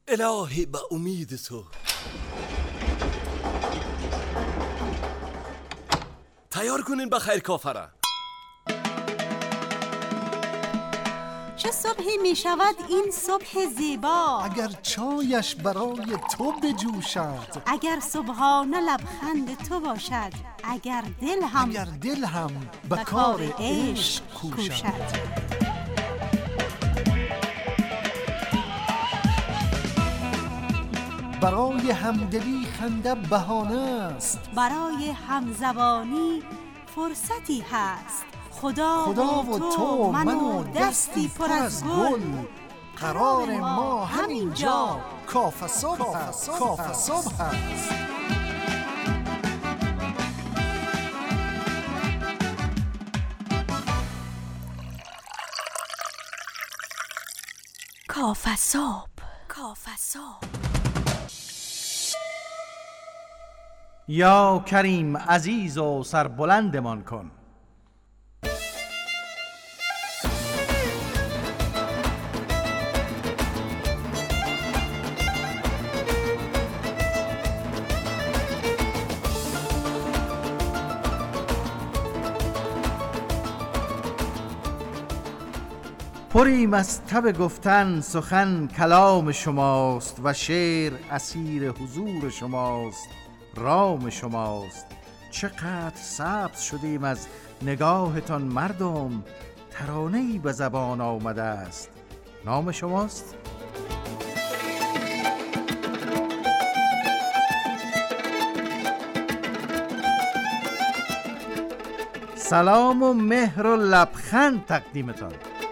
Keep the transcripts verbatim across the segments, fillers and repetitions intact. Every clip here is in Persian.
الهی به امید تو. تیار کنین بخیر کافره. چه صبحی می شود این صبح زیبا، اگر چایش برای تو بجوشد، اگر صبحانه لبخند تو باشد، اگر دل هم اگر دل هم به کار عشق کوشد. برای همدلی خنده بهانه است، برای همزبانی فرصتی هست. خدا, خدا و تو من و دستی پر از گل، قرار ما همینجا کافه صبح هست. کافه صبح هست. کافه صبح. کافه صبح. یا کریم عزیز و سربلندمان کن. پریم از تب گفتن، سخن کلام شماست و شعر اسیر حضور شماست، رام شماست. چقدر سبز شدیم از نگاهتان مردم، ترانه‌ای به زبان آمده است، نام شماست. سلام و مهر و لبخند تقدیمتان.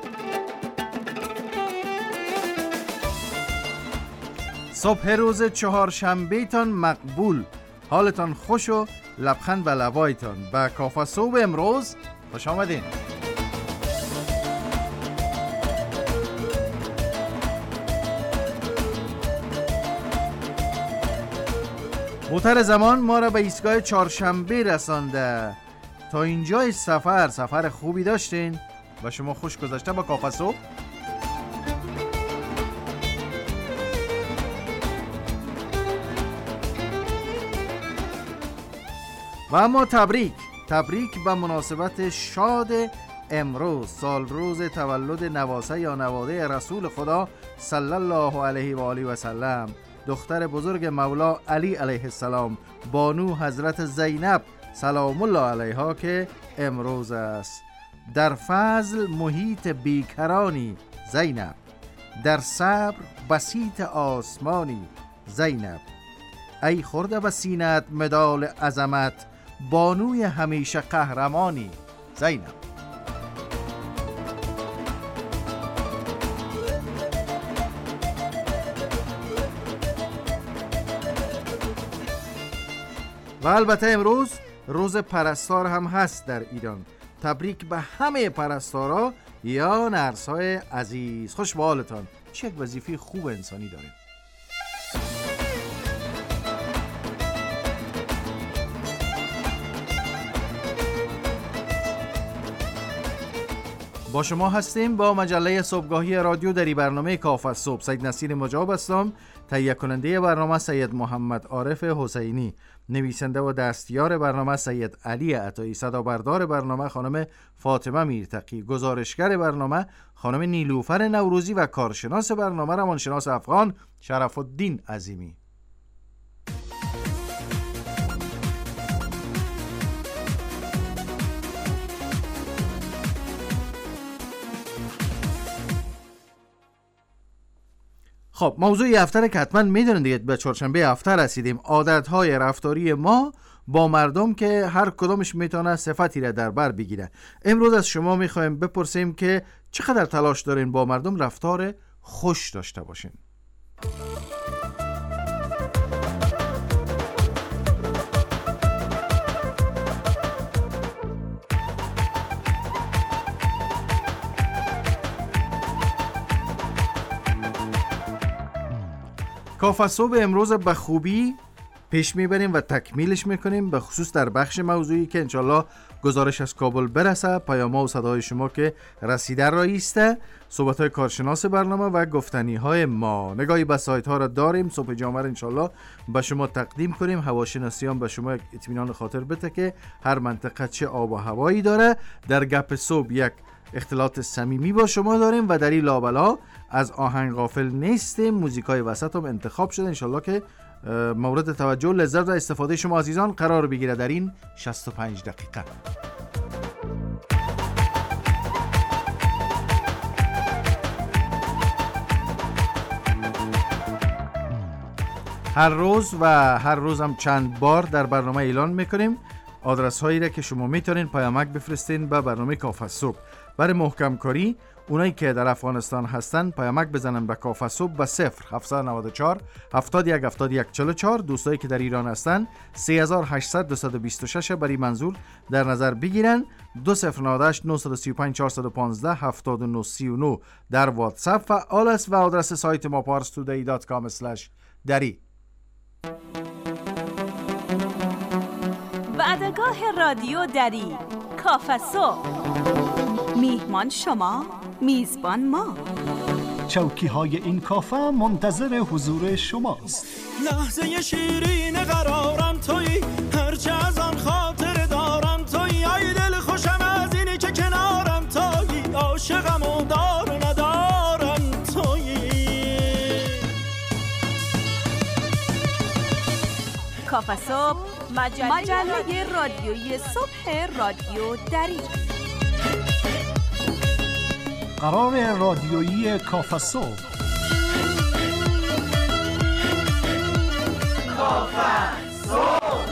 صبح روز چهارشنبه تان مقبول، حالتان خوش و لبخند به لبایتان. به کافه صبح امروز خوش آمدین. موتر زمان ما را به ایستگاه چهارشنبه رسانده. تا اینجای سفر سفر خوبی داشتین و شما خوش گذشته با کافه صبح؟ و اما تبریک تبریک به مناسبت شاد امروز، سال روز تولد نواسه یا نواده رسول خدا صلی الله علیه و آله و سلم، دختر بزرگ مولا علی علیه السلام، بانو حضرت زینب سلام الله علیها که امروز است. در فضل محیط بیکرانی زینب، در صبر بسیط آسمانی زینب، ای خورده به سینت مدال عظمت، بانوی همیشه قهرمانی زینب. و البته امروز روز پرستار هم هست در ایران. تبریک به همه پرستارا یا نرس‌های عزیز. خوش به حالتان. چه یک وظیفه خوب انسانی داریم. با شما هستیم با مجله صبحگاهی رادیو در این برنامه کافه صبح. سید نصیر مجاب هستم. تهیه کننده برنامه سید محمد عارف حسینی، نویسنده و دستیار برنامه سید علی عطایی، صدابردار برنامه خانم فاطمه میرتقی، گزارشگر برنامه خانم نیلوفر نوروزی و کارشناس برنامه روانشناس افغان شرف الدین عظیمی. خب موضوع هفته که حتما میدونید دیگه، به چهارشنبه هفته رسیدیم. عادتهای رفتاری ما با مردم که هر کدامش میتونه صفتی را در بر بگیره. امروز از شما میخوایم بپرسیم که چقدر تلاش دارین با مردم رفتار خوش داشته باشین. کافه صبح امروز به خوبی پیش میبریم و تکمیلش میکنیم، به خصوص در بخش موضوعی که انشالله گزارش از کابل برسه، پیام‌ها و صدای شما که رسیده رایسته، صحبت‌های کارشناس برنامه و گفتنی‌های ما. نگاهی به سایت‌ها را داریم، صبح جامعه را انشالله به شما تقدیم کنیم. هواشناسیان به شما اطمینان خاطر بده که هر منطقه چه آب و هوایی داره. در گپ صبح یک اختلاط صمیمی با شما داریم و در این لابلا از آهنگ غافل نیستیم. موزیکای وسط هم انتخاب شده، انشالله که مورد توجه و لذت و استفاده شما عزیزان قرار بگیره در این شصت و پنج دقیقه. هر روز و هر روز هم چند بار در برنامه اعلان میکنیم آدرس هایی را که شما میتونین پیامک بفرستین به برنامه کافه صبح. برای محکم کاری اونایی که در افغانستان هستن پیامک بزنن به کافه صبح به صفر هفت نه چهار هفتاد و یک هفتاد و یک چهل و چهار. دوستایی که در ایران هستن سه هزار و هشتصد دویست و بیست و شش برای منظور در نظر بگیرن. دو صفر نه هشت نه سه پنج چهار یک پنج هفتاد و نه سی و نه در واتساپ فعال است و آدرس سایت ما پارس تودی دات کام اسلش دری. وعدگاه رادیو دری، کافه صبح. میهمان شما، میزبان ما. چوکی های این کافه منتظر حضور شماست. لحظه شیرین قرارم تویی، هرچه از آن خاطر دارم تویی. ای دل خوشم از اینی که کنارم تویی، عاشقم و دار و ندارم تویی. کافه صبح، مجله, مجله رادیویی صبح رادیو دری. قرار رادیویی کافه صبح. کافه صبح.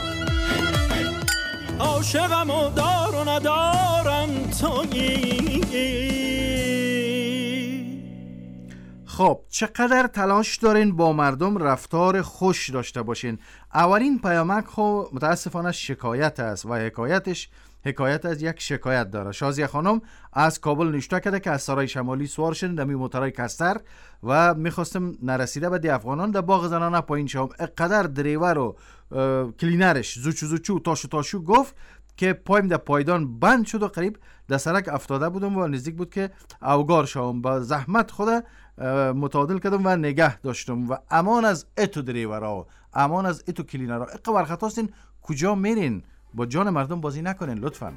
عاشقم و دار و ندارم تویی. خب چقدر تلاش دارین با مردم رفتار خوش داشته باشین؟ اولین پیامک خو متاسفانه شکایت است و حکایتش حکایت از یک شکایت داره. شازیه خانم از کابل نشته کرده که از سرای شمالی سوار شدن دمی موترای کستر و میخواستم نرسیده به دی افغانان در باغ زنانه پایین شام. اقدر دریور و کلینرش زوچو زوچو تاشو تاشو گفت که پایم در پایدان بند شد و قریب در سرک افتاده بودم و نزدیک بود که اوگار شام. با زحمت خود متعادل کردم و نگه داشتم و امان از اتو دریورها، امان از اتو کلینرها. اقا برخطاستین کجا میرین؟ با جان مردم بازی نکنین لطفاً.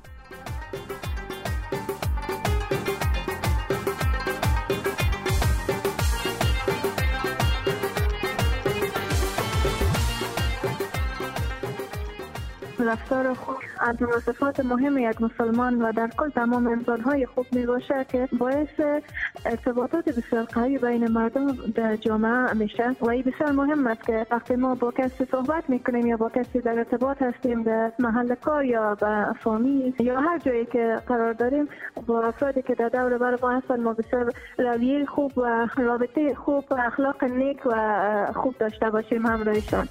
رفتار خوب از صفات مهم یک مسلمان و در کل تمام انسان‌های خوب میباشه که باعث ارتباطات بسیار قوی بین مردم در جامعه میشه و این بسیار مهم است که وقتی ما با کسی صحبت میکنیم یا با کسی در ارتباط هستیم در محل کار یا با فامیل یا هر جایی که قرار داریم با افرادی که در دور و بر ما هستن ما بسیار رویه خوب و رابطه خوب و اخلاق نیک و خوب داشته باشیم همراهشان.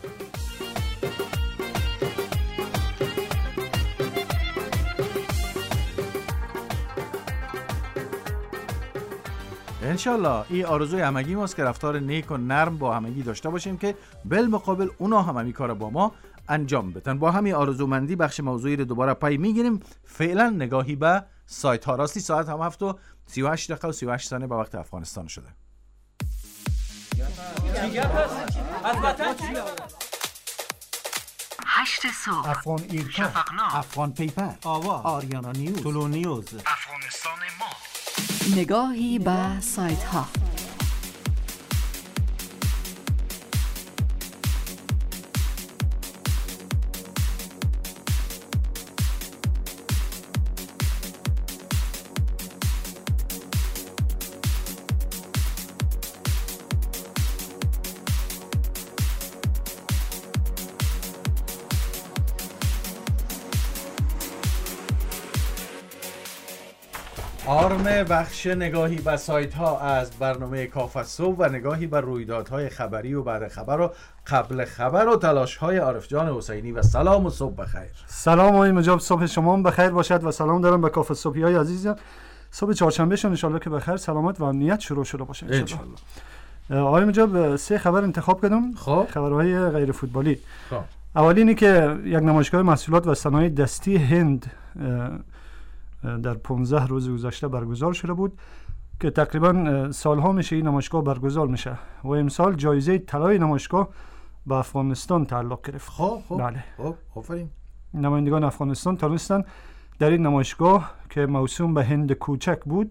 انشالله این آرزوی همگی ماست که رفتار نیک و نرم با همگی داشته باشیم که بالمقابل اونا هم همین کار با ما انجام بدن. با همین آرزومندی بخش موضوعی رو دوباره پای میگیریم. فعلا نگاهی به سایت ها. راستی ساعت هم هفت و سی و هشت دقیقه و سی و هشت ثانیه به وقت افغانستان شده. هشت صبح، افغان ایرکا، افغان پیپر، آوا، آریانا نیوز، طلو نیوز، افغانستان ما. نگاهی به سایت ها. آرم بخش نگاهی به سایت ها از برنامه کافه صبح و نگاهی به رویدادهای خبری و بعد خبر و قبل خبر و تلاش های عارف جان حسینی. و سلام و صبح بخیر. سلام آقای مجاب، صبح شما بخیر باشد و سلام دارم به کافه صبحی های عزیزم. صبح چهارشنبه شون ان شاء الله که بخیر، سلامت و امنیت شروع شده باشه ان شاء الله. آقای مجاب سه خبر انتخاب کردم. خب خبرهای غیر فوتبالی. خب اولینی که یک نمایشگاه محصولات و صنایع دستی هند در پانزده روز گذشته برگزار شده بود که تقریبا سالها میشه این نمایشگاه برگزار میشه و امسال جایزه طلای نمایشگاه به افغانستان تعلق گرفت. خب خب بله. خب آفرین. نمایندگان افغانستان توانستند در این نمایشگاه که موسوم به هند کوچک بود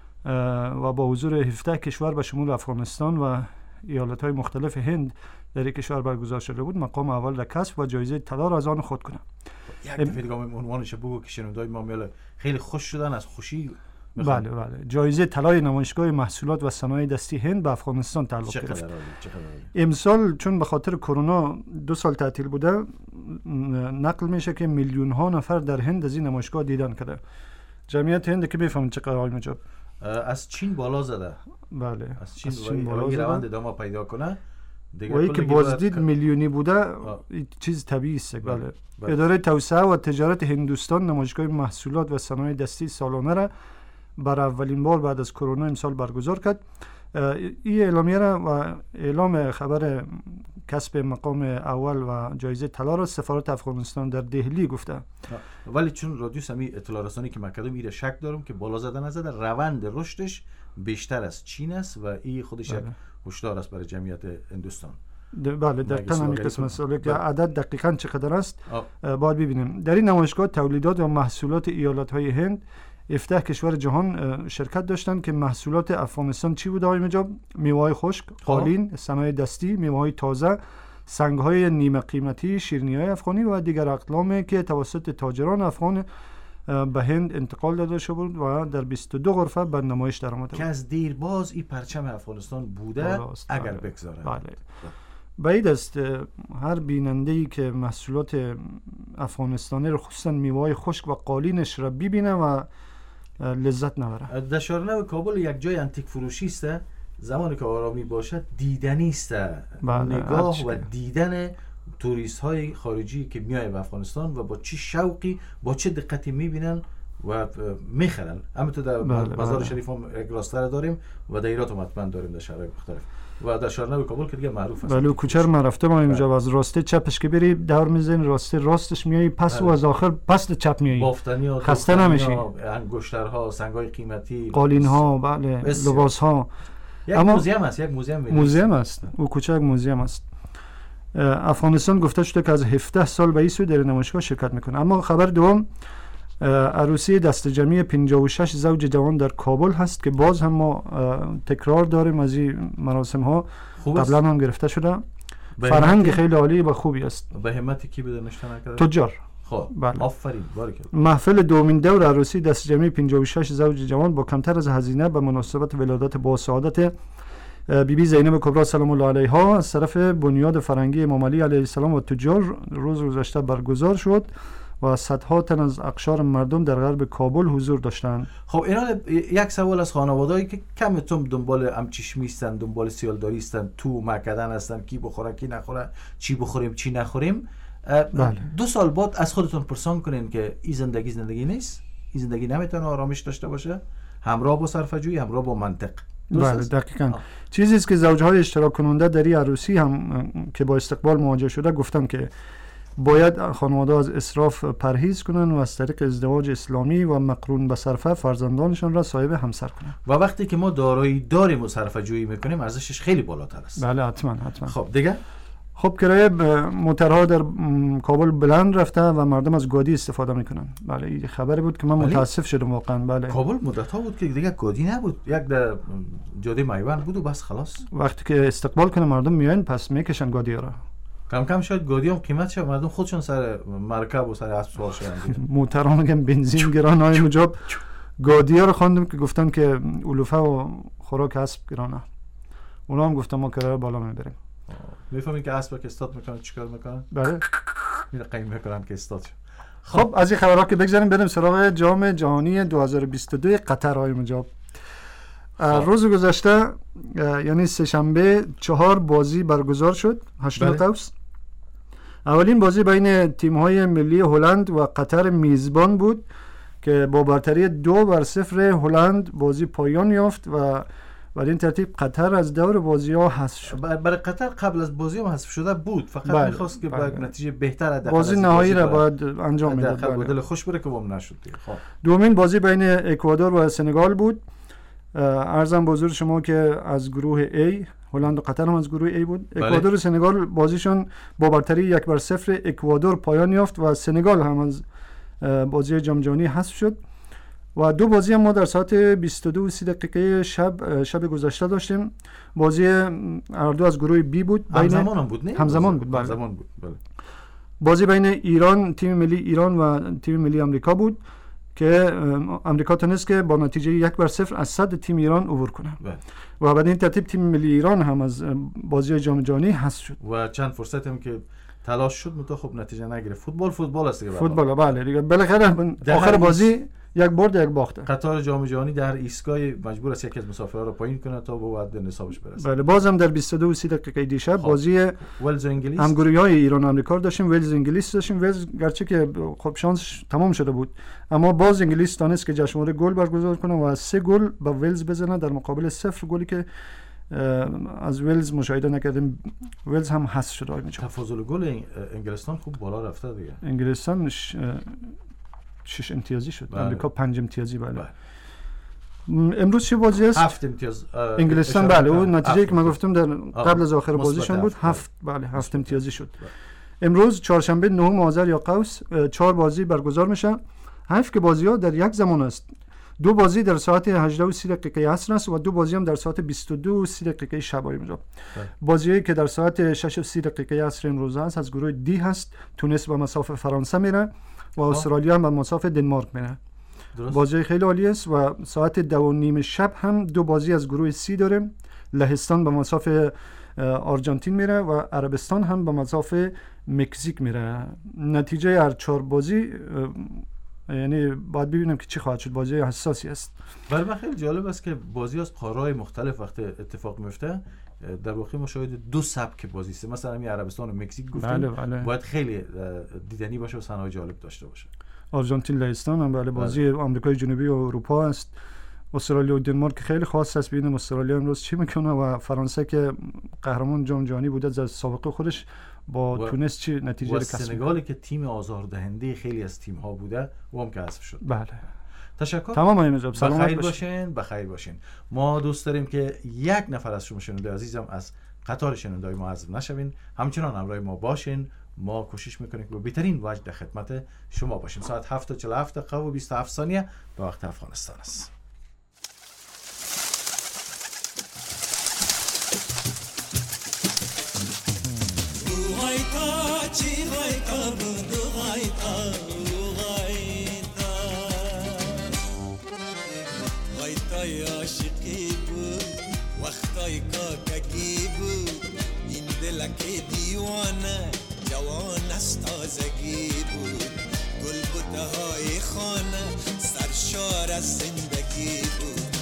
و با حضور هفده کشور به شمول افغانستان و ایالت‌های مختلف هند در این کشور برگزار شده بود مقام اول را کسب و جایزه طلا را از آن خود کنند. یک دفعه دیگه عنوانش بگو که شنوندای ما میل خیلی خوش شدن از خوشی. بله بله جایزه طلای نمایشگاه محصولات و صنایع دستی هند به افغانستان تعلق گرفت. امسال چون به خاطر کرونا دو سال تعطیل بوده نقل میشه که میلیون ها نفر در هند از این نمایشگاه دیدن کرده. جمعیت هند که میفهمید چقدر آقای مجاب از چین بالا زده. بله از چین, از چین بالا زده. روند ادامه پیدا کنه. و ای که بازدید میلیونی بوده چیز طبیعی است. بله. بله. بله. اداره توسعه و تجارت هندوستان نمایشگاه محصولات و صنایع دستی سالانه را برای اولین بار بعد از کرونا امسال برگزار کرد. این اعلامیه را و اعلام خبر کسب مقام اول و جایزه طلا را سفارت افغانستان در دهلی گفته. ولی چون رادیو سمی اطلاع رسانی که مکدم ایره شک دارم که بالا زده نزده روند رشدش بیشتر از چین است و این خودش یک هشدار است برای جمعیت هندوستان. بله دقیقاً همین قسم است که عدد دقیقاً چقدر است باید ببینیم. در این نمایشگاه تولیدات و محصولات ایالت‌های هند هفده کشور جهان شرکت داشتند که محصولات افغانستان چی بود آقای مجاب؟ میوه‌های خشک، قالین، صنایع دستی، میوه‌های تازه، سنگ‌های نیمه قیمتی، شیرینی‌های افغانی و دیگر اقلامی که توسط تاجران افغان به هند انتقال داده شده بود و در بیست و دو غرفه به نمایش درآمده که از دیرباز این پرچم افغانستان بوده اگر بله. بگذاره. بله. بعید است هر بیننده‌ای که محصولات افغانستانی رو خصوصا میوه‌های خشک و قالینش را ببینه و لذت نبره. در شهرنو کابل یک جای انتیک فروشی است، زمانی که آرامی باشد دیدنی است. بله. نگاه و دیدن توریست های خارجی که میای به افغانستان و با چه شوقی با چه دقتی میبینن و میخرن. اما تو در بله. بازار بله. شریف هم یک راستر داریم و دایرات هم حتما داریم در شهرهای مختلف و در شهرنو کابل که دیگه معروف است. بله کوچه رو من رفتم اینجا از راسته چپش که بری دور میزنی راسته راستش میای پس و از آخر پس چپ میای بافتنی ها خسته نمیشی. انگشترها، سنگای قیمتی، قالین ها، بله لباس ها. یک موزیم است، یک موزیم موزیم است. او کوچه یک موزیم است. افغانستان گفته شده که از هفده سال به این سو در نمایشگاه شرکت میکنه. اما خبر دوم عروسی دست جمعی پنجاه و شش زوج جوان در کابل هست که باز هم ما تکرار داریم از این مراسم ها قبلا هم گرفته شده. فرهنگ خیلی عالی و خوبی است. به همت کی بده نشته نکرده؟ تجار. خب بله. آفرین بارک الله. محفل دومین دور عروسی دست جمعی پنجاه و شش زوج جوان با کمتر از هزینه به مناسبت ولادت با سعادت بی بی زینب کبرا سلام الله علیها از طرف بنیاد فرهنگی امام علی علیه السلام و تجار روز گذشته برگزار شد و صدها تن از اقشار مردم در غرب کابل حضور داشتند. خب اینا یک سوال از خانوادهایی که کم توم دنبال امچشمی هستند، دنبال سیالداری هستند، تو مکدن هستند، کی بخوره کی نخوره، چی بخوریم چی نخوریم. بله. دو سال بعد از خودتون پرسان کنین که این زندگی زندگی نیست، این زندگی نمیتونه آرامش داشته باشه، همراه با صرفه‌جویی، همراه با منطق. بله دقیقاً. چیزی است که زوجهای اشتراک کننده در این عروسی هم که با استقبال مواجه شده گفتن که باید خانواده از اسراف پرهیز کنن و از طریق ازدواج اسلامی و مقرون به صرفه فرزندانشان را صاحب همسر کنن. و وقتی که ما دارایی داریم و صرفه جویی میکنیم ارزشش خیلی بالاتر است. بله حتما حتما. خب دیگه خب کرایه موترها در کابل بلند رفته و مردم از گادی استفاده میکنن. بله این خبری بود که من متاسف شدم واقعا. بله کابل مدت ها بود که دیگه گادی نبود، یک در جاده میوند بود و بس خلاص. وقتی که استقبال کنه مردم میان پس میکشن گادی را. کم کم شاید گادی هم قیمت شه، مردم خودشون سر مرکب و سر اسب سوار شدن. موترها میگن بنزین گران های مجاب گادی ها رو خواندم که گفتن که علوفه و خوراک اسب گرانه. اونا هم گفتن ما کرایه بالا میبریم. میفهمین که اسب که استاد میکنن چیکار میکنن؟ بله میره قیم میکنن که استاد. خب از این خبرها که بگذاریم بریم سراغ جام جهانی دو هزار و بیست و دو قطر های مجاب. روز گذشته یعنی سه شنبه چهار بازی برگزار شد. هشتم تاوس اولین بازی بین تیم‌های ملی هلند و قطر میزبان بود که با برتری دو بر صفر هلند بازی پایان یافت و و این ترتیب قطر از دور بازی ها حذف شد. برای قطر قبل از بازی هم حذف شده بود، فقط بله. می‌خواست که بله. با نتیجه بهتر بازی نهایی را باید انجام میداد. بله. دل خوش بره که وام نشد دیگه. خب دومین بازی بین اکوادور و سنگال بود. عرضم به حضور شما که از گروه A، هلند و قطر هم از گروه A بود. بله. اکوادور و سنگال بازیشون با برتری یک بر صفر اکوادور پایان یافت و سنگال هم از بازی جام جهانی حذف شد. و دو بازی هم ما در ساعت بیست و دو و سی دقیقه شب شب گذشته داشتیم. بازی هر دو از گروه B بود. همزمان هم بود نه؟ همزمان بود. بله. همزمان بود. بله. بازی بین ایران، تیم ملی ایران و تیم ملی آمریکا بود که آمریکا تونست که با نتیجه یک بر صفر از صد تیم ایران عبور کنه. بله. و بعد این ترتیب تیم ملی ایران هم از بازی جام جهانی حذف شد. و چند فرصت هم که تلاش شد متو خوب نتیجه نگرفت. فوتبال فوتبال است دیگه. فوتبال بله دیگه بالاخره آخر بازی یک برد یک باخته. قطار جام جهانی در ایستگاه مجبور است یکی از مسافرها رو پایین کنه تا به وعده نصابش برسه. بله بازم در بیست و دو و سی دقیقه دیشب بازی ولز و انگلیس همگروهی‌های ایران و آمریکا داشتیم. ولز و انگلیس داشتیم. ولز گرچه که خب شانس تمام شده بود، اما باز انگلیس تونست که جشنواره گل برگزار کنه و سه گل با ولز بزنه در مقابل صفر گلی که از ولز مشاهده نکردیم. ولز هم حذف شد. تفاضل گل انگلستان خوب بالا رفته دیگه. انگلستان ش... شش امتیازی شد. بله. آمریکا پنج امتیازی. بله, بله. امروز چه بازی است؟ هفت امتیاز انگلستان. بله اون نتیجه که من گفتم در قبل از آخر بازیشون بود. هفت بله هفت امتیازی شد. بله. امروز چهارشنبه نهم آذر یا قوس چهار بازی برگزار میشه. حیف که بازی‌ها در یک زمان است. دو بازی در ساعت هجده و سی دقیقه عصر است و دو بازی هم در ساعت بیست و دو و سی دقیقه شب اینجا. بازی که در ساعت شش و سی دقیقه عصر امروز است از گروه دی هست. تونس با مسافت فرانسه میره و استرالیا هم با مسافت دنمارک میره. بازی خیلی عالی است. و ساعت دو و نیم شب هم دو بازی از گروه سی داریم. لهستان با مسافت آرژانتین میره و عربستان هم با مسافت مکزیک میره. نتیجه هر چهار بازی یعنی باید ببینم که چی خواهد شد. بازی حساسی است. برای من خیلی جالب است که بازی از قاره‌های مختلف وقت اتفاق میفته در واقع مشاهده دو سبک بازی است. مثلا همین عربستان و مکزیک گفتیم بله بله. باید خیلی دیدنی باشه و صحنه‌های جالب داشته باشه. آرژانتین لهستان هم بله بازی بله. آمریکای جنوبی و اروپا است. استرالیا و دنمارک خیلی خاص است. ببینیم استرالیا امروز چی میکنه و فرانسه که قهرمان جام جهانی بوده از سابقه خودش با و تونس چی نتیجه کسب. سنگالی که تیم آزاردهنده خیلی از تیم ها بوده و هم که حذف شد. بله. تشکر. تمام اینجا سلامت بخیر باشین. بخیر باشین. ما دوست داریم که یک نفر از شما شنونده عزیزم از قطار شنونده‌های ما حذف نشوین. همچنان همراه ما باشین. ما کوشش میکنیم که به بهترین وجه در خدمت شما باشیم. ساعت هفت و چهل و هفت دقیقه و بیست و هفت ثانیه به وقت افغانستان است. جوان است تازگی بود گل بوته های خانه سرشار از زندگی بود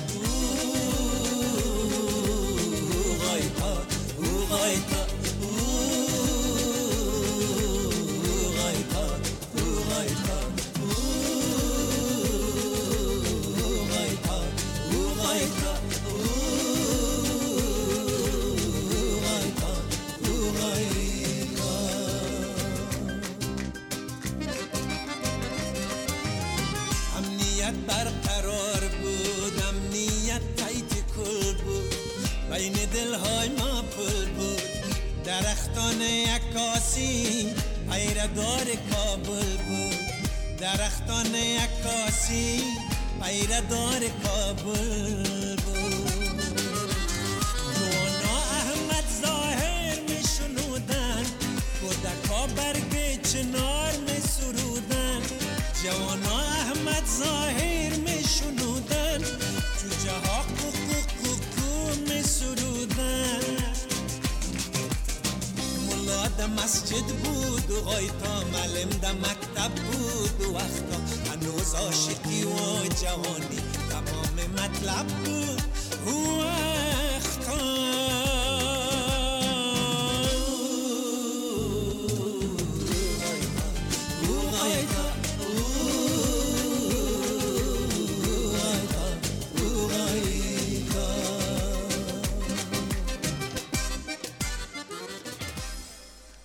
او غایتا او غایتا او غایتا او غایتا او غایتا او غایتا برقرار بود امنیت تایت کل بود بین دلهای ما پل بود درختان عکاسی پیردار کابل بود درختان عکاسی پیردار کابل بود نوانا احمد ظاهر می شنودن کودکا برگ چنار می سرودن جوانا احمد ظاهر می شنودن جوجه ها کوکو کوکو می سرودن ملا ده مسجد بود و غایتا معلم ده مکتب بود و وقتا هنوز عاشقی و جوانی تمام مطلب بود و وقتا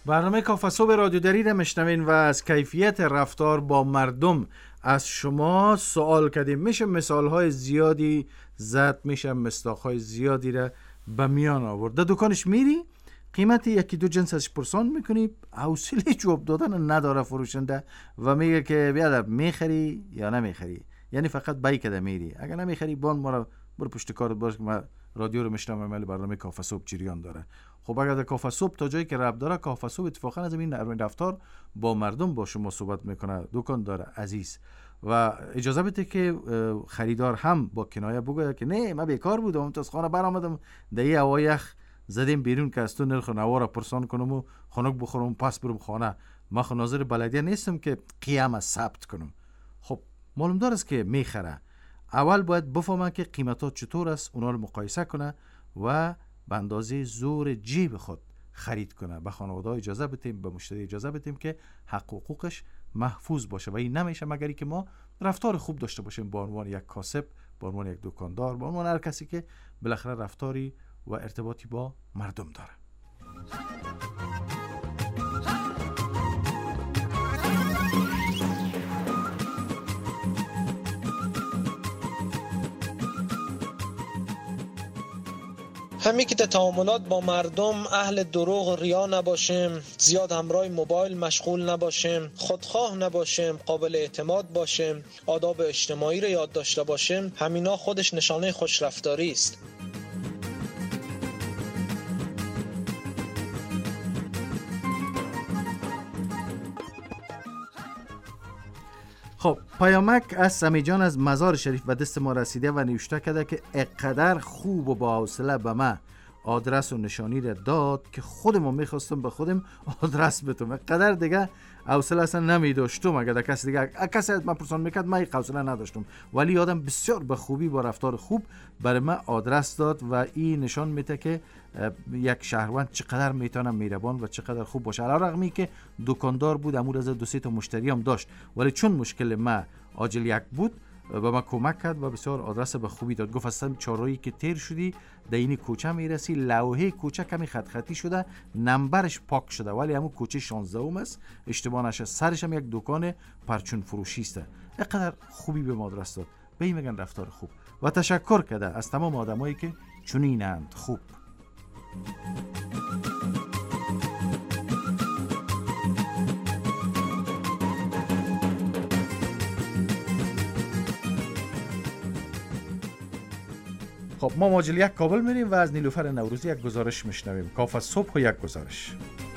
برنامه کافه صبح رادیو دری را میشنوین و از کیفیت رفتار با مردم از شما سوال کردیم. میشه مثالهای زیادی زد، میشه مصداقهای زیادی را به میان آورد. در دکانش میری، قیمت یکی دو جنس ازش پرسان میکنی، حوصله جواب دادن نداره فروشنده و میگه که بیادر میخری یا نمیخری، یعنی فقط بای کده میری، اگر نمیخری بان ما رو برو پشت کارت باش که ما رادیو رو میشنم عمل برنامه کافه صبح جریان داره. خب اگر در کافه صبح تا جایی که رب داره، کافه صبح اتفاقا از این رفتار با مردم با شما صحبت میکنه. دکاندار عزیز و اجازه بده که خریدار هم با کنایه بگه که نه من بیکار بودم، تا از خانه برآمدم دایی هوای یخ زدیم بیرون که از تو نرخ نوار پرسان کنم و خنک بخورم پس برم خانه. من خو ناظر بلدیه نیستم که قیام ثبت کنم. خب معلوم دار است که میخره، اول باید بفهمه که قیمتات چطور است، اونا رو مقایسه کنه و به اندازه زور جیب خود خرید کنه. به خانواده اجازه بدیم، به مشتری اجازه بدیم که حق و حقوقش محفوظ باشه و این نمیشه مگری که ما رفتار خوب داشته باشیم با عنوان یک کاسب، با عنوان یک دکاندار، با عنوان هر کسی که بالاخره رفتاری و ارتباطی با مردم داره. همین که در تعاملات با مردم اهل دروغ و ریا نباشیم، زیاد همراه موبایل مشغول نباشیم، خودخواه نباشیم، قابل اعتماد باشیم، آداب اجتماعی رو یاد داشته باشیم، همینا خودش نشانه خوشرفتاری است. خب پیامک از سمی جان از مزار شریف به دست ما رسیده و نوشته کرده که اقدر خوب و با حوصله به من آدرس و نشانی را داد که خودم میخواستم به خودم آدرس بتم. اقدر دیگه حوصله اصلا نمیداشتم. اگر کسی دیگه کسی من پرسان میکرد من حوصله نداشتم، ولی آدم بسیار به خوبی با رفتار خوب برای من آدرس داد و این نشان میده که یک شهروند چقدر میتونه مهربان و چقدر خوب باشه. علیرغمی که دکاندار بود، امور از دو سه تا مشتری هم داشت، ولی چون مشکل ما عاجل یک بود به ما کمک کرد و بسیار آدرس به خوبی داد. گفت اصلا چهارراهی که تیر شدی در این کوچه میرسی، لوحه کوچه کمی خط خطی شده، نمبرش پاک شده، ولی همون کوچه شانزده ام است، اشتباه نشه. سرش هم یک دکان پرچون فروشی است. اینقدر خوبی به ما آدرس داد. به این میگن رفتار خوب و تشکر کرده از تمام آدمایی که چنینند خوب. خب ما ماجل یک کابل میریم و از نیلوفر نوروزی یک گزارش میشنویم. کافه صبح و یک گزارش.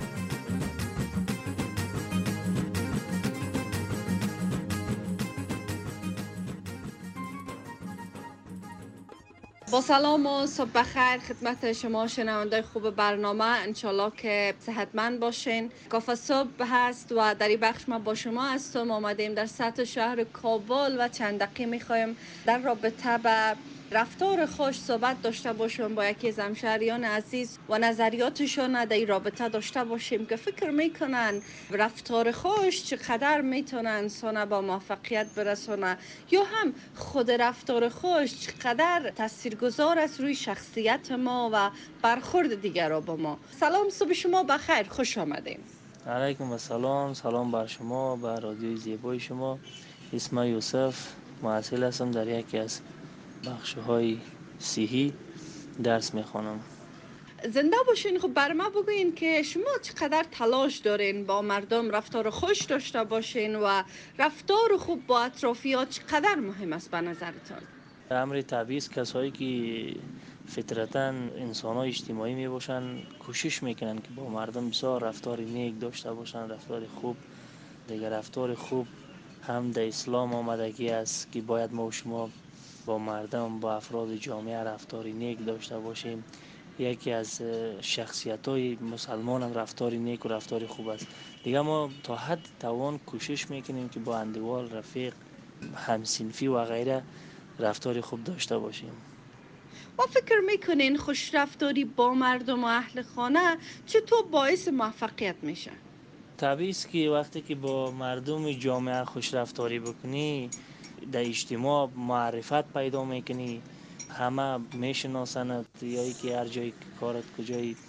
با سلام و صبح بخیر خدمت شما شنونده خوب برنامه، انشالله که صحتمند باشین. کافه صبح هست و در این بخش ما با شما هستم. آمدیم در سطح شهر کابل و چند دقیقه میخوایم در رابطه به رفتار خوش صحبت داشته باشیم با یکی از همشهریان عزیز و نظریاتشون در این رابطه داشته باشیم که فکر میکنن رفتار خوش چقدر میتونه انسان با موفقیت برسونه یا هم خود رفتار خوش چقدر تاثیرگذار است روی شخصیت ما و برخورد دیگر با ما. سلام، صبح شما بخیر، خوش آمدین. علیکم السلام، سلام بر شما، بر رادیوی زیبای شما. اسم یوسف، محصل هستم در یکی از بخش‌های صحی درس میخوانم. زنده باشین. خب بر ما بگوین که شما چقدر تلاش دارین با مردم رفتار خوش داشته باشین و رفتار خوب با اطرافیات چقدر مهم است به نظرتان؟ امر طبیعی است. کسایی که فطرتاً انسان‌های اجتماعی می باشن کوشش میکنن که با مردم بسیار رفتار نیک داشته باشن، رفتار خوب. دیگر رفتار خوب هم در اسلام آمدگی است که باید ما و شما با مردم، با افراد جامعه رفتاری نیک داشته باشیم. یکی از شخصیت‌های مسلمان هم رفتاری نیک و رفتاری خوب است. دیگه ما تا حد توان کوشش میکنیم که با اندوال، رفیق، همسنفی و غیره رفتاری خوب داشته باشیم. و فکر میکنین خوش رفتاری با مردم و اهل خانه چطور باعث موفقیت میشه؟ طبیعی است که وقتی که با مردم جامعه خوش رفتاری بکنی در اجتماع معرفت پیدا میکنی، همه میشناسند، یا ای که هر جایی کارت کجایی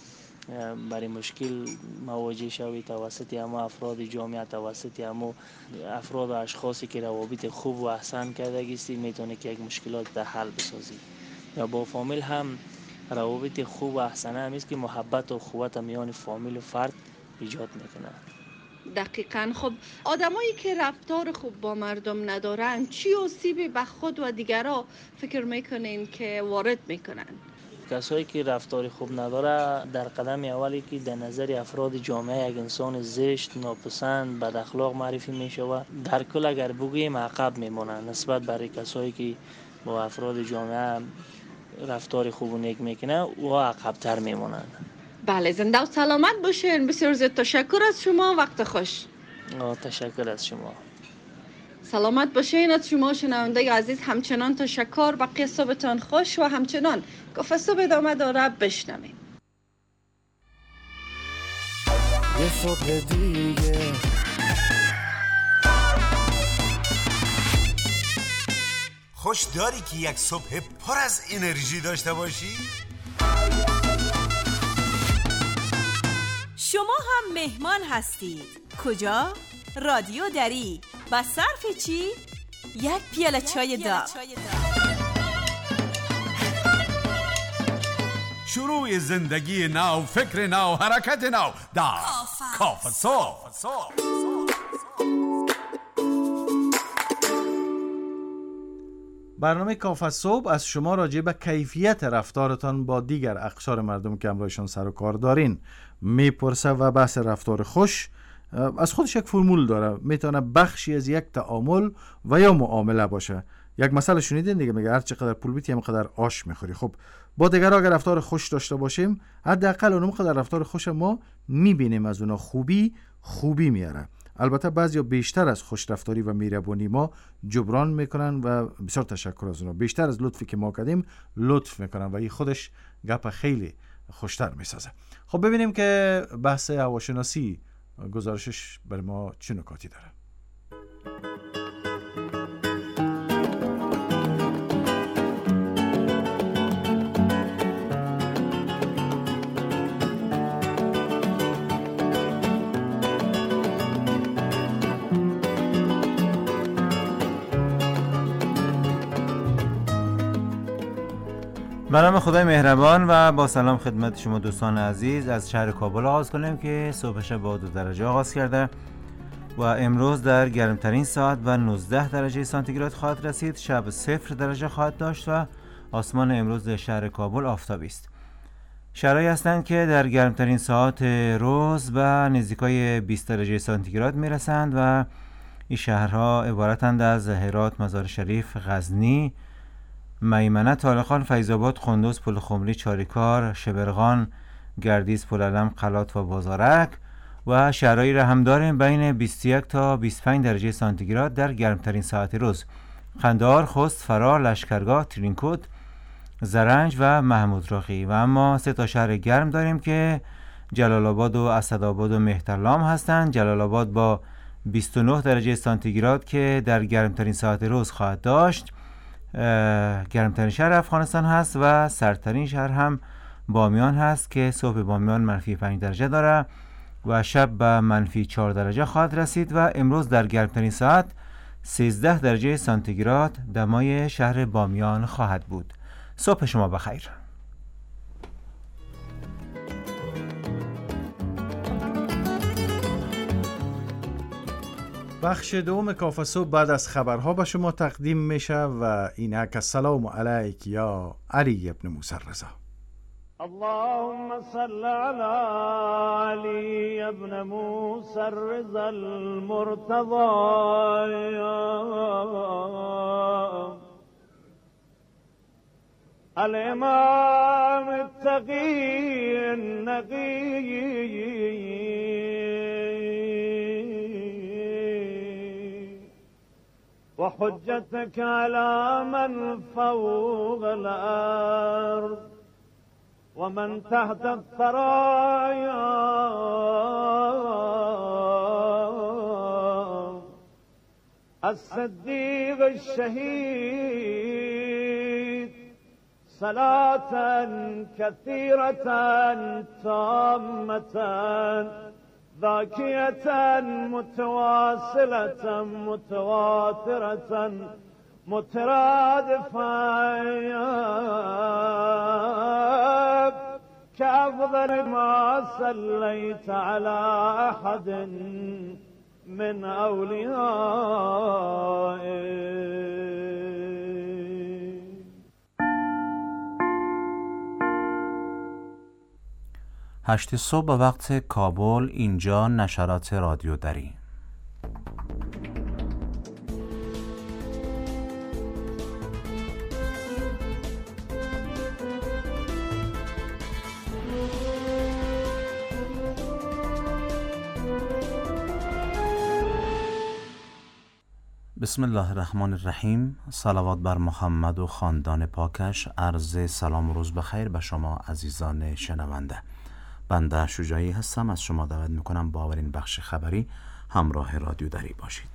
برای مشکل مواجه شوی توسط اما افراد جامعه، توسط اما افراد و اشخاصی که روابط خوب و احسن کرده گیستی میتونه که یک مشکلات ده حل بسازی. یا با فامیل هم روابط خوب و احسنه همیست که محبت و خوبت میان فامیل و فرد ایجاد میکنه. دقیقاً. خب آدمایی که رفتار خوب با مردم ندارن چی آسیبی به خود و دیگران فکر میکنین که وارد میکنن؟ کسایی که رفتار خوب نداره در قدم اولی که در نظر افراد جامعه یک انسان زشت، ناپسند، بد اخلاق معرفی میشوه، در کل اگر بگوییم عقب میمونن نسبت برای کسایی که با افراد جامعه رفتار خوب و نیک میکنه و عقب‌تر میمونن. بله، زنده و سلامت باشین. بسیار زیاد تشکر از شما. وقت خوش. تشکر از شما. سلامت باشین. از شما شنونده عزیز همچنان تشکر. بقیه صبحتان خوش و همچنان کافه صبح ادامه داره. بشنویم. یه صبح دیگه خوش داری که یک صبح پر از انرژی داشته باشی؟ شما هم مهمان هستید. کجا؟ رادیو دری. با صرف چی؟ یک پیاله چای داغ. شروع زندگی نو، فکر نو، حرکت نو در کافه صبح. برنامه کافه صبح از شما راجع به کیفیت رفتارتان با دیگر اقشار مردم که همراهشان سر و کار دارین میپرسه و بحث رفتار خوش از خودش یک فرمول داره. میتونه بخشی از یک تعامل و یا معامله باشه. یک مسئله شنیدین دیگه، میگه هر چقدر پول بیتی هم قدر آش میخوری. خب با دیگر اگر رفتار خوش داشته باشیم حداقل اونم قدر رفتار خوش ما میبینیم از اونا خوبی خوبی میاره. البته بعضیا بیشتر از خوش رفتاری و مهربانی ما جبران میکنن و بسیار تشکر از اونا. بیشتر از لطفی که ما کردیم لطف میکنن و این خودش گپ خیلی خوشتر میسازه. خب ببینیم که بحث هواشناسی گزارشش برای ما چه نکاتی داره. به نام خدای مهربان و با سلام خدمت شما دوستان عزیز. از شهر کابل آغاز کنیم که صبحش با دو درجه آغاز کرده و امروز در گرمترین ساعت و نوزده درجه سانتیگراد خواهد رسید. شب صفر درجه خواهد داشت و آسمان امروز در شهر کابل آفتابی است. شهرهایی هستند که در گرمترین ساعت روز به نزدیکای بیست درجه سانتیگراد میرسند و این شهرها عبارتند از هرات، مزار شریف، غزنی، میمنه، طالقان، فیض‌آباد، قندوز، پلخمری، چاریکار، شبرغان، گردیز، پلعلم، قلات و بازارک و شهرهایی را هم داریم بین بیست و یک تا بیست و پنج درجه سانتیگراد در گرمترین ساعت روز: قندهار، خوست، فرار، لشکرگاه، ترینکوت، زرنج و محمود راقی. و اما سه تا شهر گرم داریم که جلال آباد و اسدآباد و مهترلام هستند. جلال آباد با بیست و نه درجه سانتیگراد که در گرمترین ساعت روز خواهد داشت. گرمترین شهر افغانستان هست و سردترین شهر هم بامیان هست که صبح بامیان منفی پنج درجه داره و شب به منفی چهار درجه خواهد رسید و امروز در گرمترین ساعت سیزده درجه سانتیگراد دمای شهر بامیان خواهد بود. صبح شما بخیر. بخش دوم کافه صبح بعد از خبرها به شما تقدیم میشه و اینک السلام علیک یا علی ابن موسی رضا. اللهم صل على علی ابن موسی رضا المرتضى الامام التقی النقی وحجتك على من فوق الأرض ومن تحت الثرايا الصديق الشهيد صلاة كثيرة تامة ذاكية متواصلة متواترة مترادفة كأفضل ما صليت على أحد من أوليائك. هشت صبح به وقت کابل، اینجا نشرات رادیو دری. بسم الله الرحمن الرحیم. صلوات بر محمد و خاندان پاکش. عرض سلام و روز بخیر به شما عزیزان شنونده. بنده شجاعی هستم. از شما دعوت میکنم با اولین بخش خبری همراه رادیو دری باشید.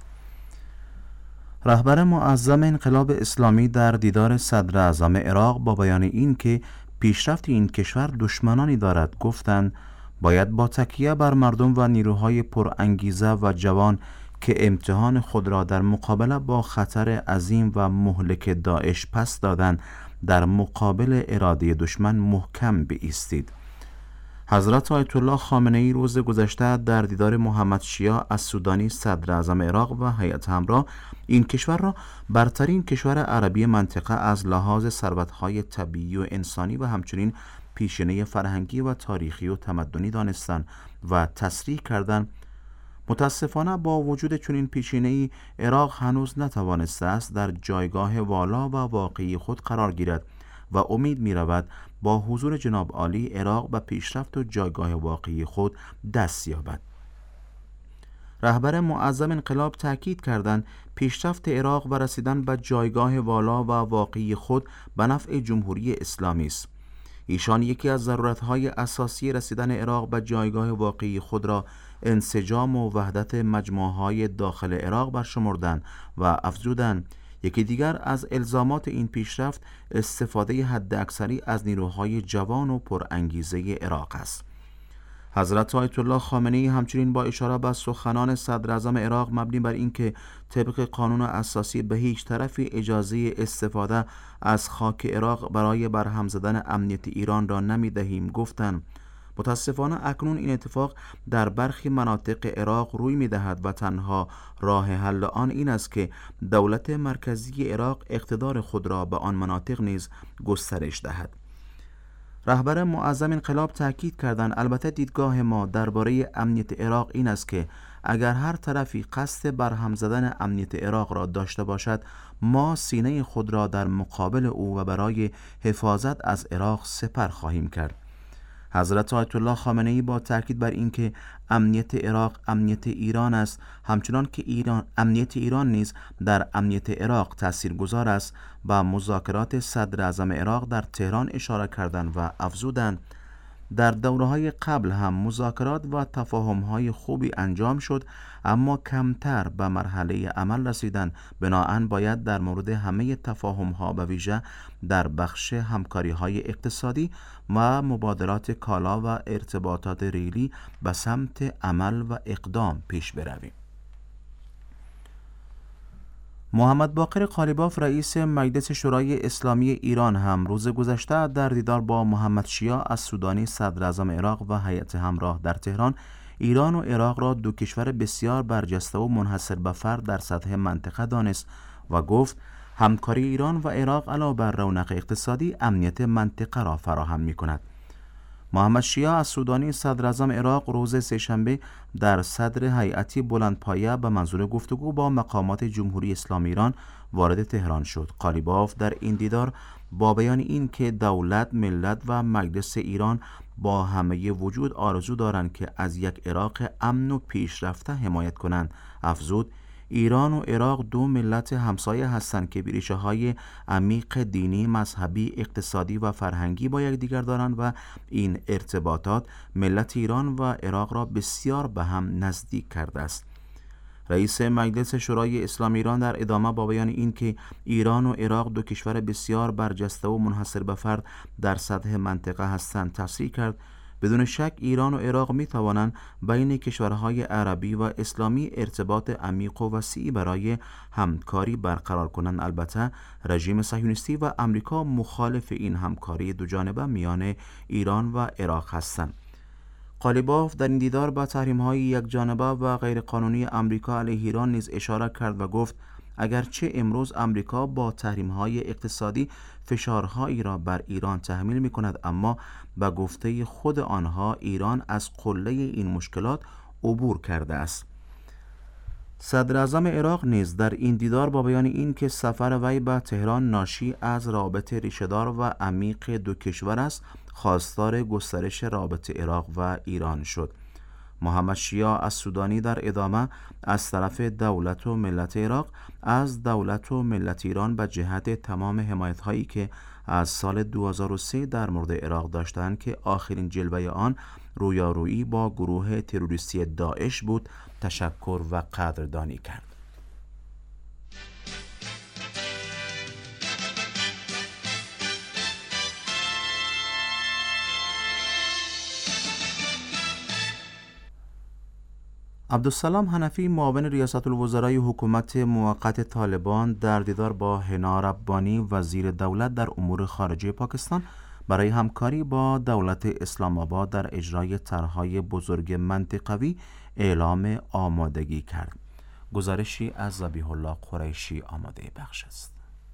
رهبر معظم انقلاب اسلامی در دیدار صدر اعظم عراق با بیان این که پیشرفت این کشور دشمنانی دارد گفتند باید با تکیه بر مردم و نیروهای پرانگیزه و جوان که امتحان خود را در مقابله با خطر عظیم و مهلک داعش پس دادن در مقابل اراده دشمن محکم بایستید. حضرت آیت الله خامنه ای روز گذشته در دیدار محمد شیعه السودانی صدر اعظم عراق و هیئت همراه این کشور را برترین کشور عربی منطقه از لحاظ ثروت‌های طبیعی و انسانی و همچنین پیشینه فرهنگی و تاریخی و تمدنی دانستند و تصریح کردند متاسفانه با وجود چنین پیشینه‌ای عراق هنوز نتوانسته است در جایگاه والا و واقعی خود قرار گیرد و امید می رود با حضور جناب عالی عراق به پیشرفت و جایگاه واقعی خود دست یابد. رهبر معظم انقلاب تاکید کردند پیشرفت عراق و رسیدن به جایگاه والا و واقعی خود به نفع جمهوری اسلامی است. ایشان یکی از ضرورت‌های اساسی رسیدن عراق به جایگاه واقعی خود را انسجام و وحدت مجموعه‌های داخل عراق برشمردند و افزودند یکی دیگر از الزامات این پیشرفت استفاده حداکثری از نیروهای جوان و پرانگیزه عراق است. حضرت آیت الله خامنه ای همچنین با اشاره به سخنان صدر اعظم عراق مبنی بر اینکه طبق قانون اساسی به هیچ طرفی اجازه استفاده از خاک عراق برای برهم زدن امنیت ایران را نمی‌دهیم گفتند متاسفانه اکنون این اتفاق در برخی مناطق عراق روی می‌دهد و تنها راه حل آن این است که دولت مرکزی عراق اقتدار خود را به آن مناطق نیز گسترش دهد. رهبر معظم انقلاب تاکید کردند البته دیدگاه ما درباره امنیت عراق این است که اگر هر طرفی قصد برهم زدن امنیت عراق را داشته باشد ما سینه خود را در مقابل او و برای حفاظت از عراق سپر خواهیم کرد. حضرت آیت الله خامنه ای با تاکید بر اینکه امنیت عراق امنیت ایران است همچنان که ایران امنیت ایران نیز در امنیت عراق تاثیرگذار است و مذاکرات صدر اعظم عراق در تهران اشاره کردند و افزودند در دوره‌های قبل هم مذاکرات و تفاهم‌های خوبی انجام شد اما کمتر به مرحله عمل رسیدند. بنابراین باید در مورد همه تفاهم‌ها به ویژه در بخش همکاری‌های اقتصادی و مبادلات کالا و ارتباطات ریلی به سمت عمل و اقدام پیش برویم. محمد باقر قالیباف رئیس مجلس شورای اسلامی ایران هم روز گذشته در دیدار با محمد شیعه السودانی صدر اعظم عراق و هیئت همراه در تهران ایران و عراق را دو کشور بسیار برجسته و منحصر به فرد در سطح منطقه دانست و گفت همکاری ایران و عراق علاوه بر رونق اقتصادی امنیت منطقه را فراهم می‌کند. محمد شیعه السودانی صدر اعظم عراق روز سه‌شنبه در صدر هیئتی بلندپایه به منظور گفتگو با مقامات جمهوری اسلامی ایران وارد تهران شد. قالیباف در این دیدار با بیان این که دولت، ملت و مجلس ایران با همه وجود آرزو دارند که از یک عراق امن و پیشرفته حمایت کنند افزود ایران و عراق دو ملت همسایه هستند که ریشه‌های عمیق دینی، مذهبی، اقتصادی و فرهنگی با یکدیگر دارند و این ارتباطات ملت ایران و عراق را بسیار به هم نزدیک کرده است. رئیس مجلس شورای اسلامی ایران در ادامه با بیان این که ایران و عراق دو کشور بسیار برجسته و منحصر به فرد در سطح منطقه هستند تصریح کرد بدون شک ایران و عراق می توانند بین کشورهای عربی و اسلامی ارتباط عمیق و وسیعی برای همکاری برقرار کنند. البته رژیم صهیونیستی و امریکا مخالف این همکاری دوجانبه میان ایران و عراق هستند. قالیباف در این دیدار به تحریم‌های یکجانبه و غیرقانونی امریکا علیه ایران نیز اشاره کرد و گفت اگرچه امروز امریکا با تحریم‌های اقتصادی فشارهایی را بر ایران تحمیل می‌کند، اما به گفته خود آنها ایران از قله این مشکلات عبور کرده است. صدر اعظم عراق نیز در این دیدار با بیان این که سفر وی به تهران ناشی از رابطه ریشه‌دار و عمیق دو کشور است، خواستار گسترش رابطه عراق و ایران شد. محمد شیعه السودانی در ادامه از طرف دولت و ملت عراق از دولت و ملت ایران به جهت تمام حمایت هایی که از سال دو هزار و سه در مورد عراق داشتند که آخرین جلوه آن رویارویی با گروه تروریستی داعش بود تشکر و قدردانی کرد. عبدالسلام حنفی معاون ریاست الوزرای حکومت موقت طالبان در دیدار با حنا ربانی وزیر دولت در امور خارجه پاکستان برای همکاری با دولت اسلام آباد در اجرای طرح‌های بزرگ منطقوی اعلام آمادگی کرد. گزارشی از ذبیح الله قریشی آماده بخش است.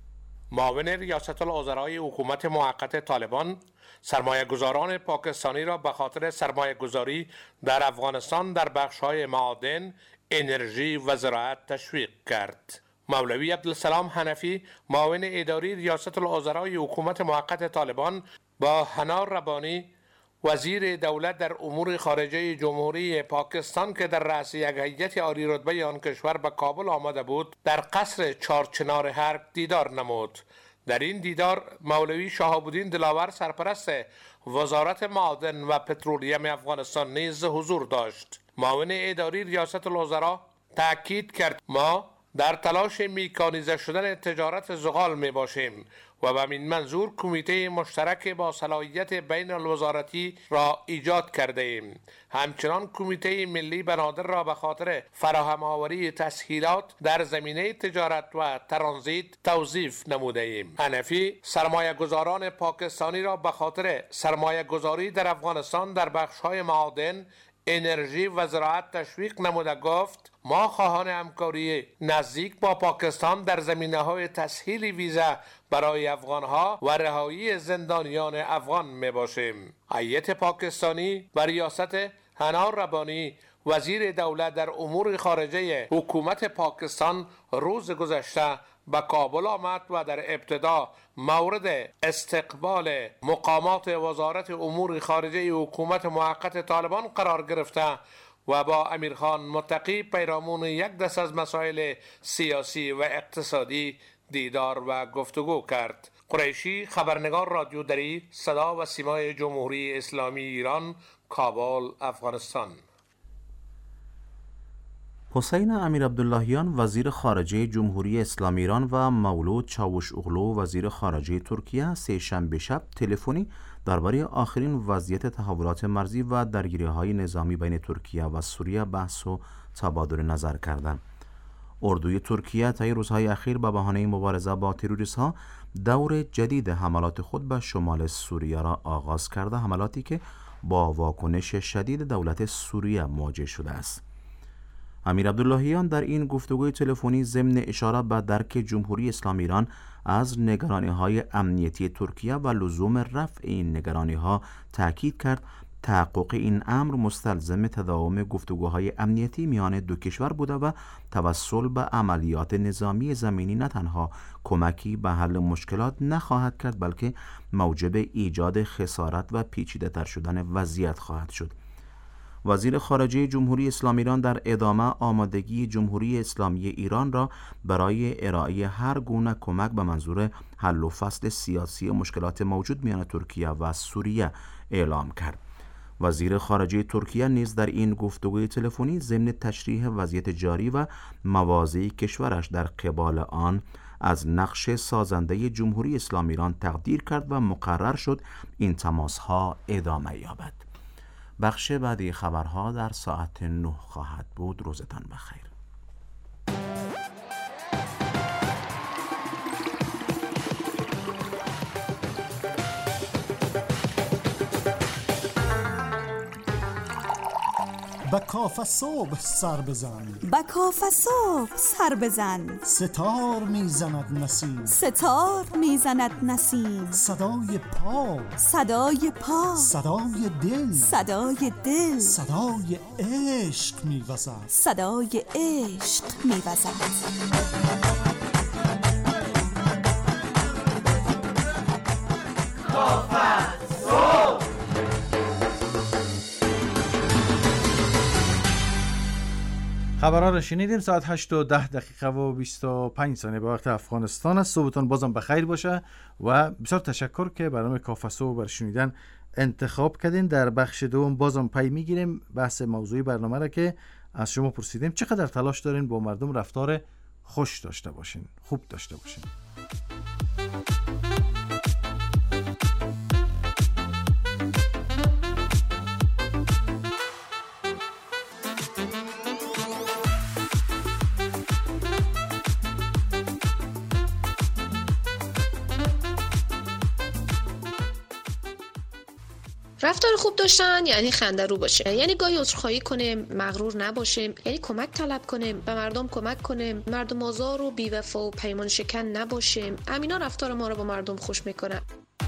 معاون ریاست الوزرای حکومت موقت طالبان سرمایه گذاران پاکستانی را به خاطر سرمایه گذاری در افغانستان در بخش‌های معادن، انرژی و زراعت تشویق کرد. مولوی عبدالسلام حنفی معاون اداری ریاست الوزرای حکومت موقت طالبان با حنا ربانی وزیر دولت در امور خارجه جمهوری پاکستان که در رأس یک هیئت عالی رتبه آن کشور به کابل آمده بود در قصر چارچنار حرب دیدار نمود. در این دیدار مولوی شهاب الدین دلاور سرپرست وزارت معادن و پترولیم افغانستان نیز حضور داشت. معاون اداری ریاست الوزرا تاکید کرد ما در تلاش میکانیزه شدن تجارت زغال می باشیم و به این منظور کمیته مشترک با صلاحیت بین الوزارتی را ایجاد کرده ایم. همچنان کمیته ملی بنادر را به خاطر فراهم آوری تسهیلات در زمینه تجارت و ترانزیت توظیف نموده ایم. حنفی سرمایه گذاران پاکستانی را به خاطر سرمایه گذاری در افغانستان در بخش‌های معادن، انرژی و زراعت تشویق نموده گفت ما خواهان همکاری نزدیک با پاکستان در زمینه‌های تسهیل ویزا برای افغان‌ها و رهایی زندانیان افغان می باشیم. هیئت پاکستانی به ریاست حنا ربانی وزیر دولت در امور خارجه حکومت پاکستان روز گذشته به کابل آمد و در ابتدا مورد استقبال مقامات وزارت امور خارجه حکومت موقت طالبان قرار گرفته و با امیرخان متقی پیرامون یک دست از مسائل سیاسی و اقتصادی دیدار و گفتگو کرد. قریشی، خبرنگار رادیو دری، صدا و سیمای جمهوری اسلامی ایران، کابل، افغانستان. حسین امیر عبداللهیان وزیر خارجه جمهوری اسلامی ایران و مولود چاوش اغلو وزیر خارجه ترکیه سه شنبه شب تلفنی درباره آخرین وضعیت تحولات مرزی و درگیری‌های نظامی بین ترکیه و سوریه بحث و تبادل نظر کردند. اردوی ترکیه طی روزهای اخیر به بهانه مبارزه با تروریست‌ها دور جدید حملات خود به شمال سوریه را آغاز کرده، حملاتی که با واکنش شدید دولت سوریه مواجه شده است. امیر عبداللهیان در این گفتگوی تلفنی ضمن اشاره به درک جمهوری اسلامی ایران از نگرانی‌های امنیتی ترکیه و لزوم رفع این نگرانی‌ها تاکید کرد تحقق این امر مستلزم تداوم گفتگوهای امنیتی میان دو کشور بوده و توسل به عملیات نظامی زمینی نه تنها کمکی به حل مشکلات نخواهد کرد بلکه موجب ایجاد خسارت و پیچیده‌تر شدن وضعیت خواهد شد. وزیر خارجه جمهوری اسلامی ایران در ادامه آمادگی جمهوری اسلامی ایران را برای ارائه هر گونه کمک به منظور حل و فصل سیاسی مشکلات موجود میان ترکیه و سوریه اعلام کرد. وزیر خارجه ترکیه نیز در این گفتگوی تلفنی ضمن تشریح وضعیت جاری و مواضع کشورش در قبال آن از نقش سازنده جمهوری اسلامی ایران تقدیر کرد و مقرر شد این تماس‌ها ادامه یابد. بخش بعدی خبرها در ساعت نه خواهد بود. روزتان بخیر. با کاف صبح سر بزن، با کاف صبح سر بزن، ستار میزند نسیم، ستار میزند نسیم، صدای پا، صدای پا، صدای دل، صدای دل، صدای عشق میوزد، صدای عشق میوزد. خبرها را شنیدیم. ساعت هشت و ده دقیقه و بیست و پنج ثانیه به وقت افغانستان است. صبحتون بازم بخیر باشه و بسیار تشکر که برنامه کاف صبح بر شنیدن انتخاب کردین. در بخش دوم بازم پی میگیریم بحث موضوعی برنامه را که از شما پرسیدیم چقدر تلاش دارین با مردم رفتار خوش داشته باشین، خوب داشته باشین. رفتار خوب داشتن یعنی خنده رو باشه، یعنی گاهی عذرخواهی کنیم، مغرور نباشیم، یعنی کمک طلب کنیم، به مردم کمک کنیم، مردم آزار و بی‌وفا و پیمان شکن نباشیم. امینا رفتار ما رو با مردم خوش میکنه.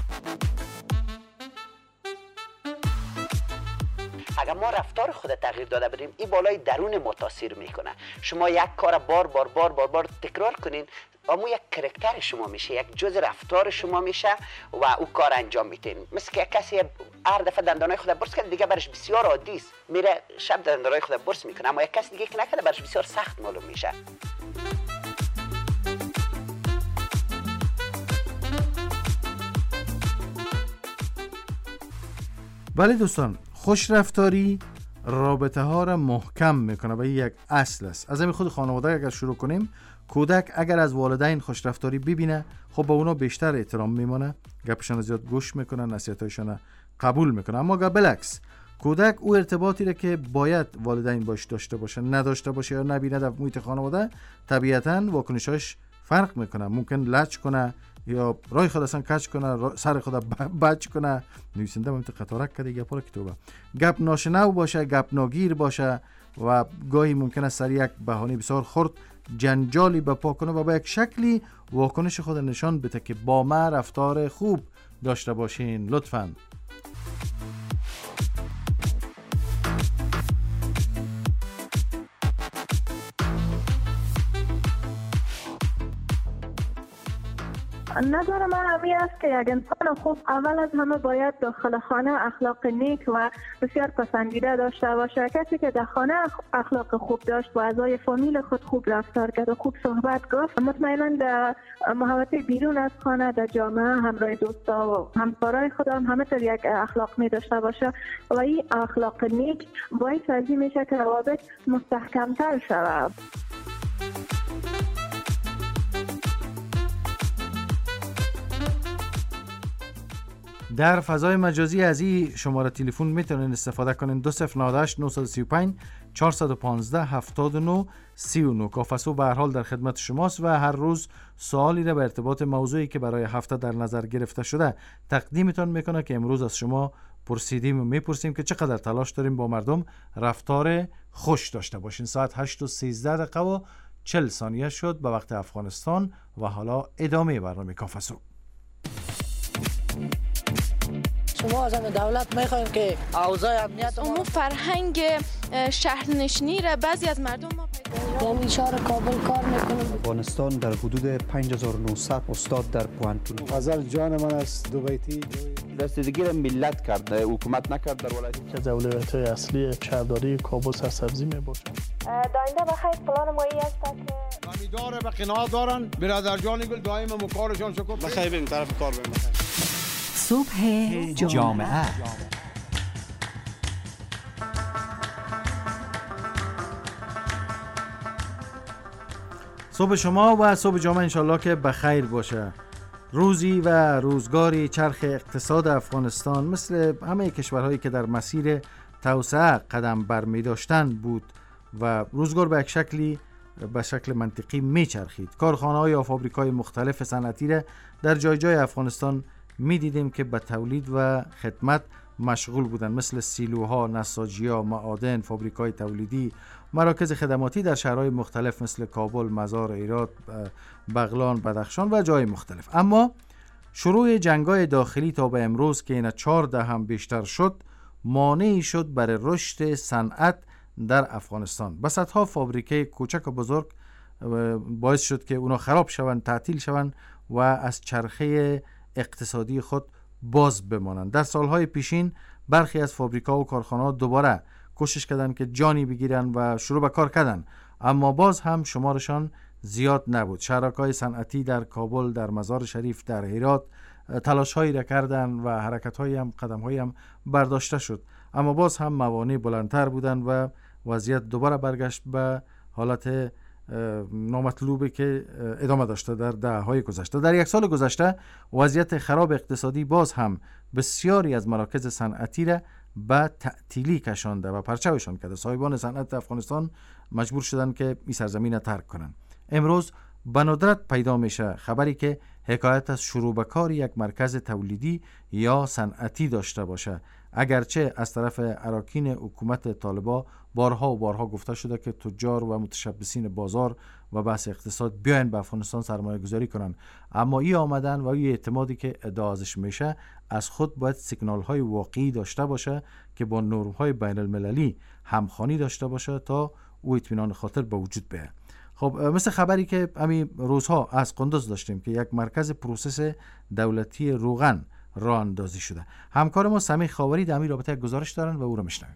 اگر ما رفتار خود تغییر داده بدیم این بالای درون ما تاثیر میکنه. شما یک کار بار بار بار بار بار تکرار کنین، اما یک کرکتر شما میشه، یک جزء رفتار شما میشه و او کار انجام میتین. مثل که کسی هر دفعه دندانای خود برس کرد دیگه برش بسیار عادی است، میره شب دندانای خود برس میکنه، اما یک کسی دیگه که نکرده برش بسیار سخت معلوم میشه. ولی دوستان، خوش رفتاری رابطه ها را محکم میکنه و یک اصل است. از همین خود خانواده اگر شروع کنیم، کودک اگر از والدین خوش رفتاری ببینه، خب با اونا بیشتر احترام میمونه، گپشان زیاد گوش میکنه، نصیحتایشان قبول میکنه. اما اگر بالعکس کودک او ارتباطی را که باید والدین باش داشته باشه نداشته باشه یا نبینه در محیط خانواده، طبیعتاً واکنشاش فرق میکنه. ممکن لج کنه یا رای خود اصلا کج کنه، سر خود بچ کنه. نویسنده من قطارک کرده گپا کتابه، گپ ناشنو باشه، گپ ناگیر باشه و گاهی ممکن است سر یک بهانه بسیار خرد جنجالی بپا کنه و با یک شکلی واکنش خود نشان بده که با ما رفتار خوب داشته باشین. لطفاً نظر من همی است که یک انسان خوب اول از همه باید داخل خانه اخلاق نیک و بسیار پسندیده داشته باشه. کسی که در خانه اخلاق خوب داشت و اعضای فامیل خود خوب رفتار کرد و خوب صحبت گفت، مطمئنا در محوطه بیرون از خانه در جامعه همراه دوستا و همکارای خود هم همه طور یک اخلاق می داشته باشه و این اخلاق نیک باعث ازی میشه که روابط مستحکمتر شود. در فضای مجازی از این شماره تلفن میتونین استفاده کنین. دو صفر نه هشت نه سه پنج چهار یک پنج هفت نه سه نه. کاف صبح به هر حال در خدمت شماست و هر روز سوالی را به ارتباط موضوعی که برای هفته در نظر گرفته شده تقدیمتان میکنه که امروز از شما پرسیدیم و میپرسیم که چقدر تلاش داریم با مردم رفتار خوش داشته باشین. ساعت هشت و سیزده دقیقه و چهل ثانیه شد به وقت افغانستان و حالا ادامه برنامه کاف صبح. شما از همه دولت میخوایم که اوضاع امنیت اون فرهنگ شهرنشینی را بعضی از مردم ما پیدا یعنی شهر کابل کار میکنیم. افغانستان در حدود پنج هزار و نهصد استاد در پوهنتون. غزل جان من است دو بیتی رسیدگی را ملت کرد، حکومت نکرد. در ولایت که اولویت‌های اصلی شهرداری کابل سرسبزی میباشد. داینده بخیر پلان مایی است که امیدواره به قناعت دارن برادر جان گل دائما مکارشان شکر بخیر بریم طرف کار بریم. صبح جامعه صبح شما و صبح جامعه انشالله که بخیر باشه. روزی و روزگاری چرخ اقتصاد افغانستان مثل همه کشورهایی که در مسیر توسعه قدم برمی داشتن بود و روزگار به یک شکلی به شکل منطقی می چرخید. کارخانه‌های یا فابریک‌های مختلف صنعتی را در جای جای افغانستان می دیدیم که به تولید و خدمت مشغول بودند، مثل سیلوها، نساجی‌ها، معادن، فابریک‌های تولیدی، مراکز خدماتی در شهرهای مختلف مثل کابل، مزار، هرات، بغلان، بدخشان و جای مختلف. اما شروع جنگ‌های داخلی تا به امروز که این چهار دهم بیشتر شد، مانعی شد برای رشد صنعت در افغانستان. به صدها فابریکه کوچک و بزرگ باعث شد که اونا خراب شوند، تعطیل شوند و از چرخه اقتصادی خود باز بمانند. در سالهای پیشین برخی از فابریکا و کارخانه‌ها دوباره کوشش کردند که جانی بگیرن و شروع به کار کردن، اما باز هم شمارشان زیاد نبود. شرکای صنعتی در کابل، در مزار شریف، در هرات تلاش‌هایی را کردند و حرکت‌هایی هم قدم‌هایی هم برداشته شد، اما باز هم موانع بلندتر بودند و وضعیت دوباره برگشت به حالت نامطلوبی که ادامه داشته در دهه‌های گذشته. در یک سال گذشته وضعیت خراب اقتصادی باز هم بسیاری از مراکز صنعتی را به تعطیلی کشانده و پرچاوشان کرده. صاحبان صنعت افغانستان مجبور شدند که این سرزمین را ترک کنند. امروز به ندرت پیدا میشه خبری که حکایت از شروع به کار یک مرکز تولیدی یا صنعتی داشته باشه، اگرچه از طرف اراکین حکومت طالبان بارها و بارها گفته شده که تجار و متشبثین بازار و بحث اقتصاد بیاین به افغانستان سرمایه گذاری کنن، اما این آمدن و این اعتمادی که ادعا ازش میشه از خود باید سیگنال های واقعی داشته باشه که با نرم های بین المللی همخوانی داشته باشه تا او اطمینان خاطر به وجود بیاد. خب مثل خبری که همین روزها از قندوز داشتیم که یک مرکز پروسس دولتی روغن راه اندازی شده. همکار ما سمیح خاوری در همین رابطه گزارش دارن و او را میشنویم.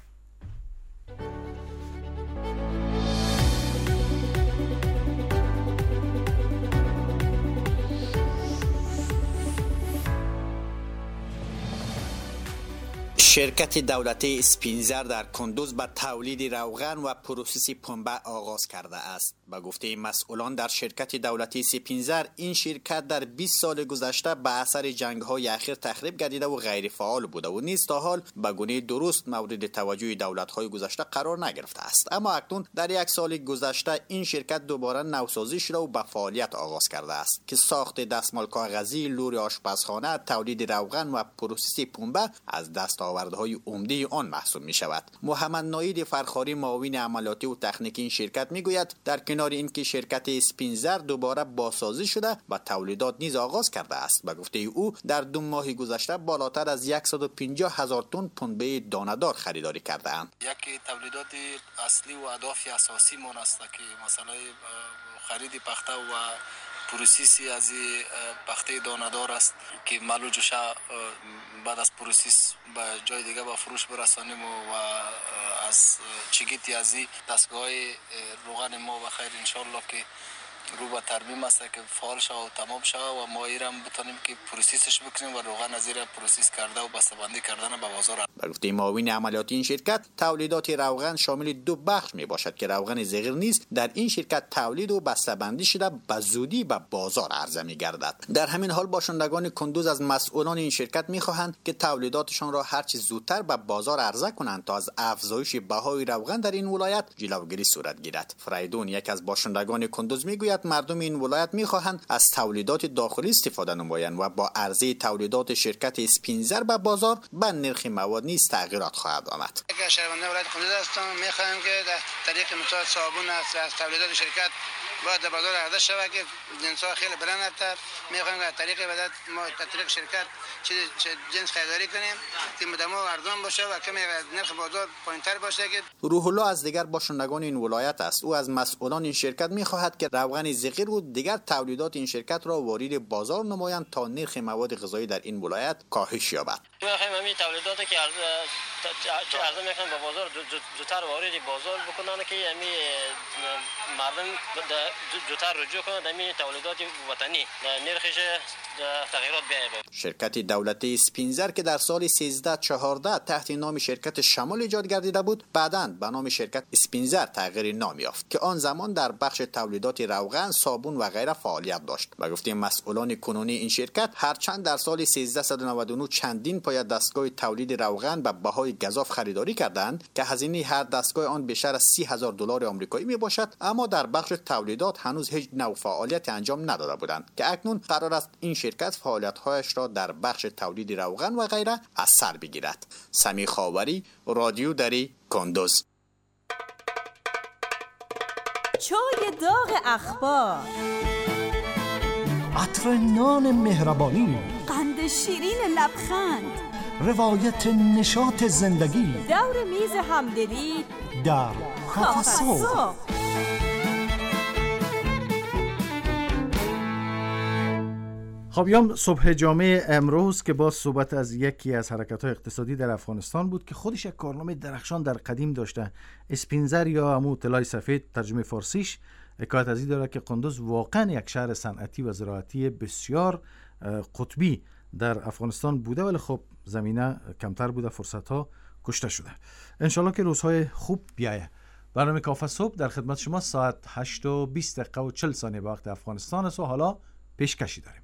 شرکت دولتی اسپینزر در کندوز به تولید روغن و پروسس پنبه آغاز کرده است. به گفته مسئولان در شرکت دولتی اسپینزر، این شرکت در بیست سال گذشته به اثر جنگ‌های اخیر تخریب گردیده و غیر فعال بوده و نیز تا حال به گونه درست مورد توجه دولت‌های گذشته قرار نگرفته است. اما اکنون در یک سال گذشته این شرکت دوباره نوسازی شده و به فعالیت آغاز کرده است که ساخت دستمال کاغذی، لور آشپزخانه، تولید روغن و پروسس پنبه از دستاوردهای عمده آن محسوب می شود. محمد ناید فرخاری، معاون عملیاتی و تکنیکی این شرکت می گوید در کنار اینکه شرکت اسپینزر دوباره بازسازی شده و تولیدات نیز آغاز کرده است. به گفته او در دو ماه گذشته بالاتر از صد و پنجاه هزار تن پنبه دانه‌دار خریداری کرده اند. یکی تولیدات اصلی و اهداف اساسی ما است که مثلا خرید پخته و پروسیسی از پخته دانه‌دار است که ملوجش بعد از پروسیس به جای دیگه با فروش برسانیم و از چگیتی از دستگاه روغن ما و خیر انشالله که رو به ترمیم است که فعال شد و تمام شد و ما ایران بتونیم که پروسیسش بکنیم و روغن از ایران پروسیس کرده و بسته‌بندی کردن به بازار. به گفته معاون عملیاتی این شرکت، تولیدات روغن شامل دو بخش می باشد که روغن زغیر نیز در این شرکت تولید و بسته‌بندی شده به زودی به بازار عرضه می گردد. در همین حال باشندگان کندوز از مسئولان این شرکت می خواهند که تولیداتشان را هرچه زودتر به بازار عرضه کنند تا از افزایش بهای روغن در این ولایت جلوگیری صورت گیرد. فریدون، یک از باشندگان کندوز، می گوید مردم این ولایت می‌خواهند از تولیدات داخلی استفاده نمایند و با عرضه تولیدات شرکت اسپینزر به بازار به نرخ مواد نیز تغییرات خواهد آمد. اگر شهروندان ولایت کندوز هستند می‌خواهیم که در طریق مثال صابون از تولیدات شرکت باید در بازار عرضه شود که جنس‌ها خیلی بلند است. می‌خواهیم که از طریق ولایت ما از طریق شرکت چه جنس خریداری کنیم که مدام ارزان باشه و کمی نرخ بازار پایین‌تر باشه. که روح الله از دیگر باشندگان این ولایت است. او از مسئولان این شرکت می‌خواهد که روغن زغیر و دیگر تولیدات این شرکت را وارد بازار نمایند تا نرخ مواد غذایی در این ولایت کاهش یابد. می‌خواهیم همین تولیداتی که عرضه میکنن به بازار زودتر وارد بازار بکنن که یعنی مردم زودتر رجوع کنن در تولیدات وطنی نرخش تغییرات بیاید. شرکت دولتی اسپینزر که در سال سیزده چهارده تحت نام شرکت شمال ایجاد گردیده بود، بعداً به نام شرکت اسپینزر تغییر نام یافت که آن زمان در بخش تولیدات روغن، صابون و غیره فعالیت داشت. به گفته مسئولان کنونی این شرکت، هرچند در سال سیزده نود و نه چندین پایه دستگاه تولید روغن به بهای گزاف خریداری کردند که هزینه هر دستگاه آن بیشتر از سی هزار دلار آمریکایی می باشد، اما در بخش تولیدات هنوز هیچ نوع فعالیت انجام نداده بودند که اکنون قرار است این شرکت فعالیت‌هایش را در بخش تولید روغن و غیره از سر بگیرد. سمی خاوری، رادیو دری، کندوز. چای داغ اخبار، عطر نان مهربانی، قند شیرین لبخند، روایت نشاط زندگی، دور میز همدلی در کافه صبح. خب یام صبح جامعه امروز که با صحبت از یکی از حرکت‌های اقتصادی در افغانستان بود که خودش یک کارنامه درخشان در قدیم داشته، اسپینزر یا همون طلای سفید ترجمه فارسیش، حکایت از این داره که قندوز واقعا یک شهر صنعتی و زراعتی بسیار قطبی در افغانستان بوده، ولی خب زمینه کمتر بوده، فرصت‌ها کشته شده. انشالله که روزهای خوب بیایه. برنامه کافه صبح در خدمت شما ساعت هشت و بیست دقیقه و چهل ثانیه به وقت افغانستان است و حالا پیشکشی داریم.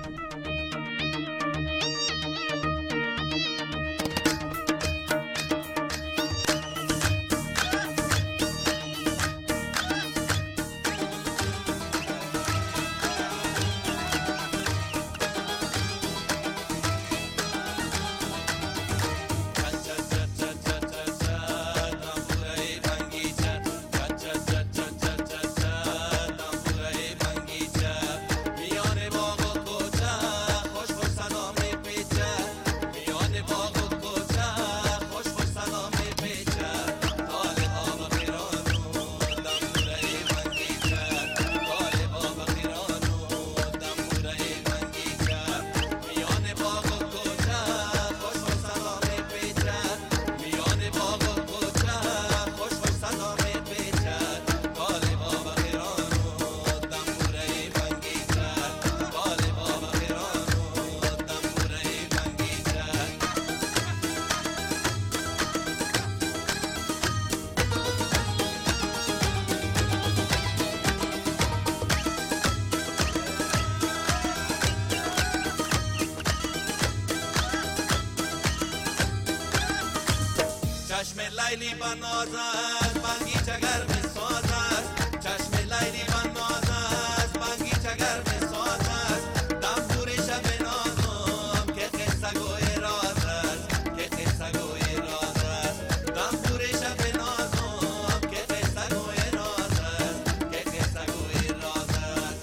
چشم لیلی بناز است بانگیچه گرم ساز است، چشم لیلی بناز است بانگیچه گرم ساز است، دمپور شب نازم که قصه گوی راز است، که قصه گوی راز است، دمپور شب نازم که قصه گوی راز است، که قصه گوی راز است،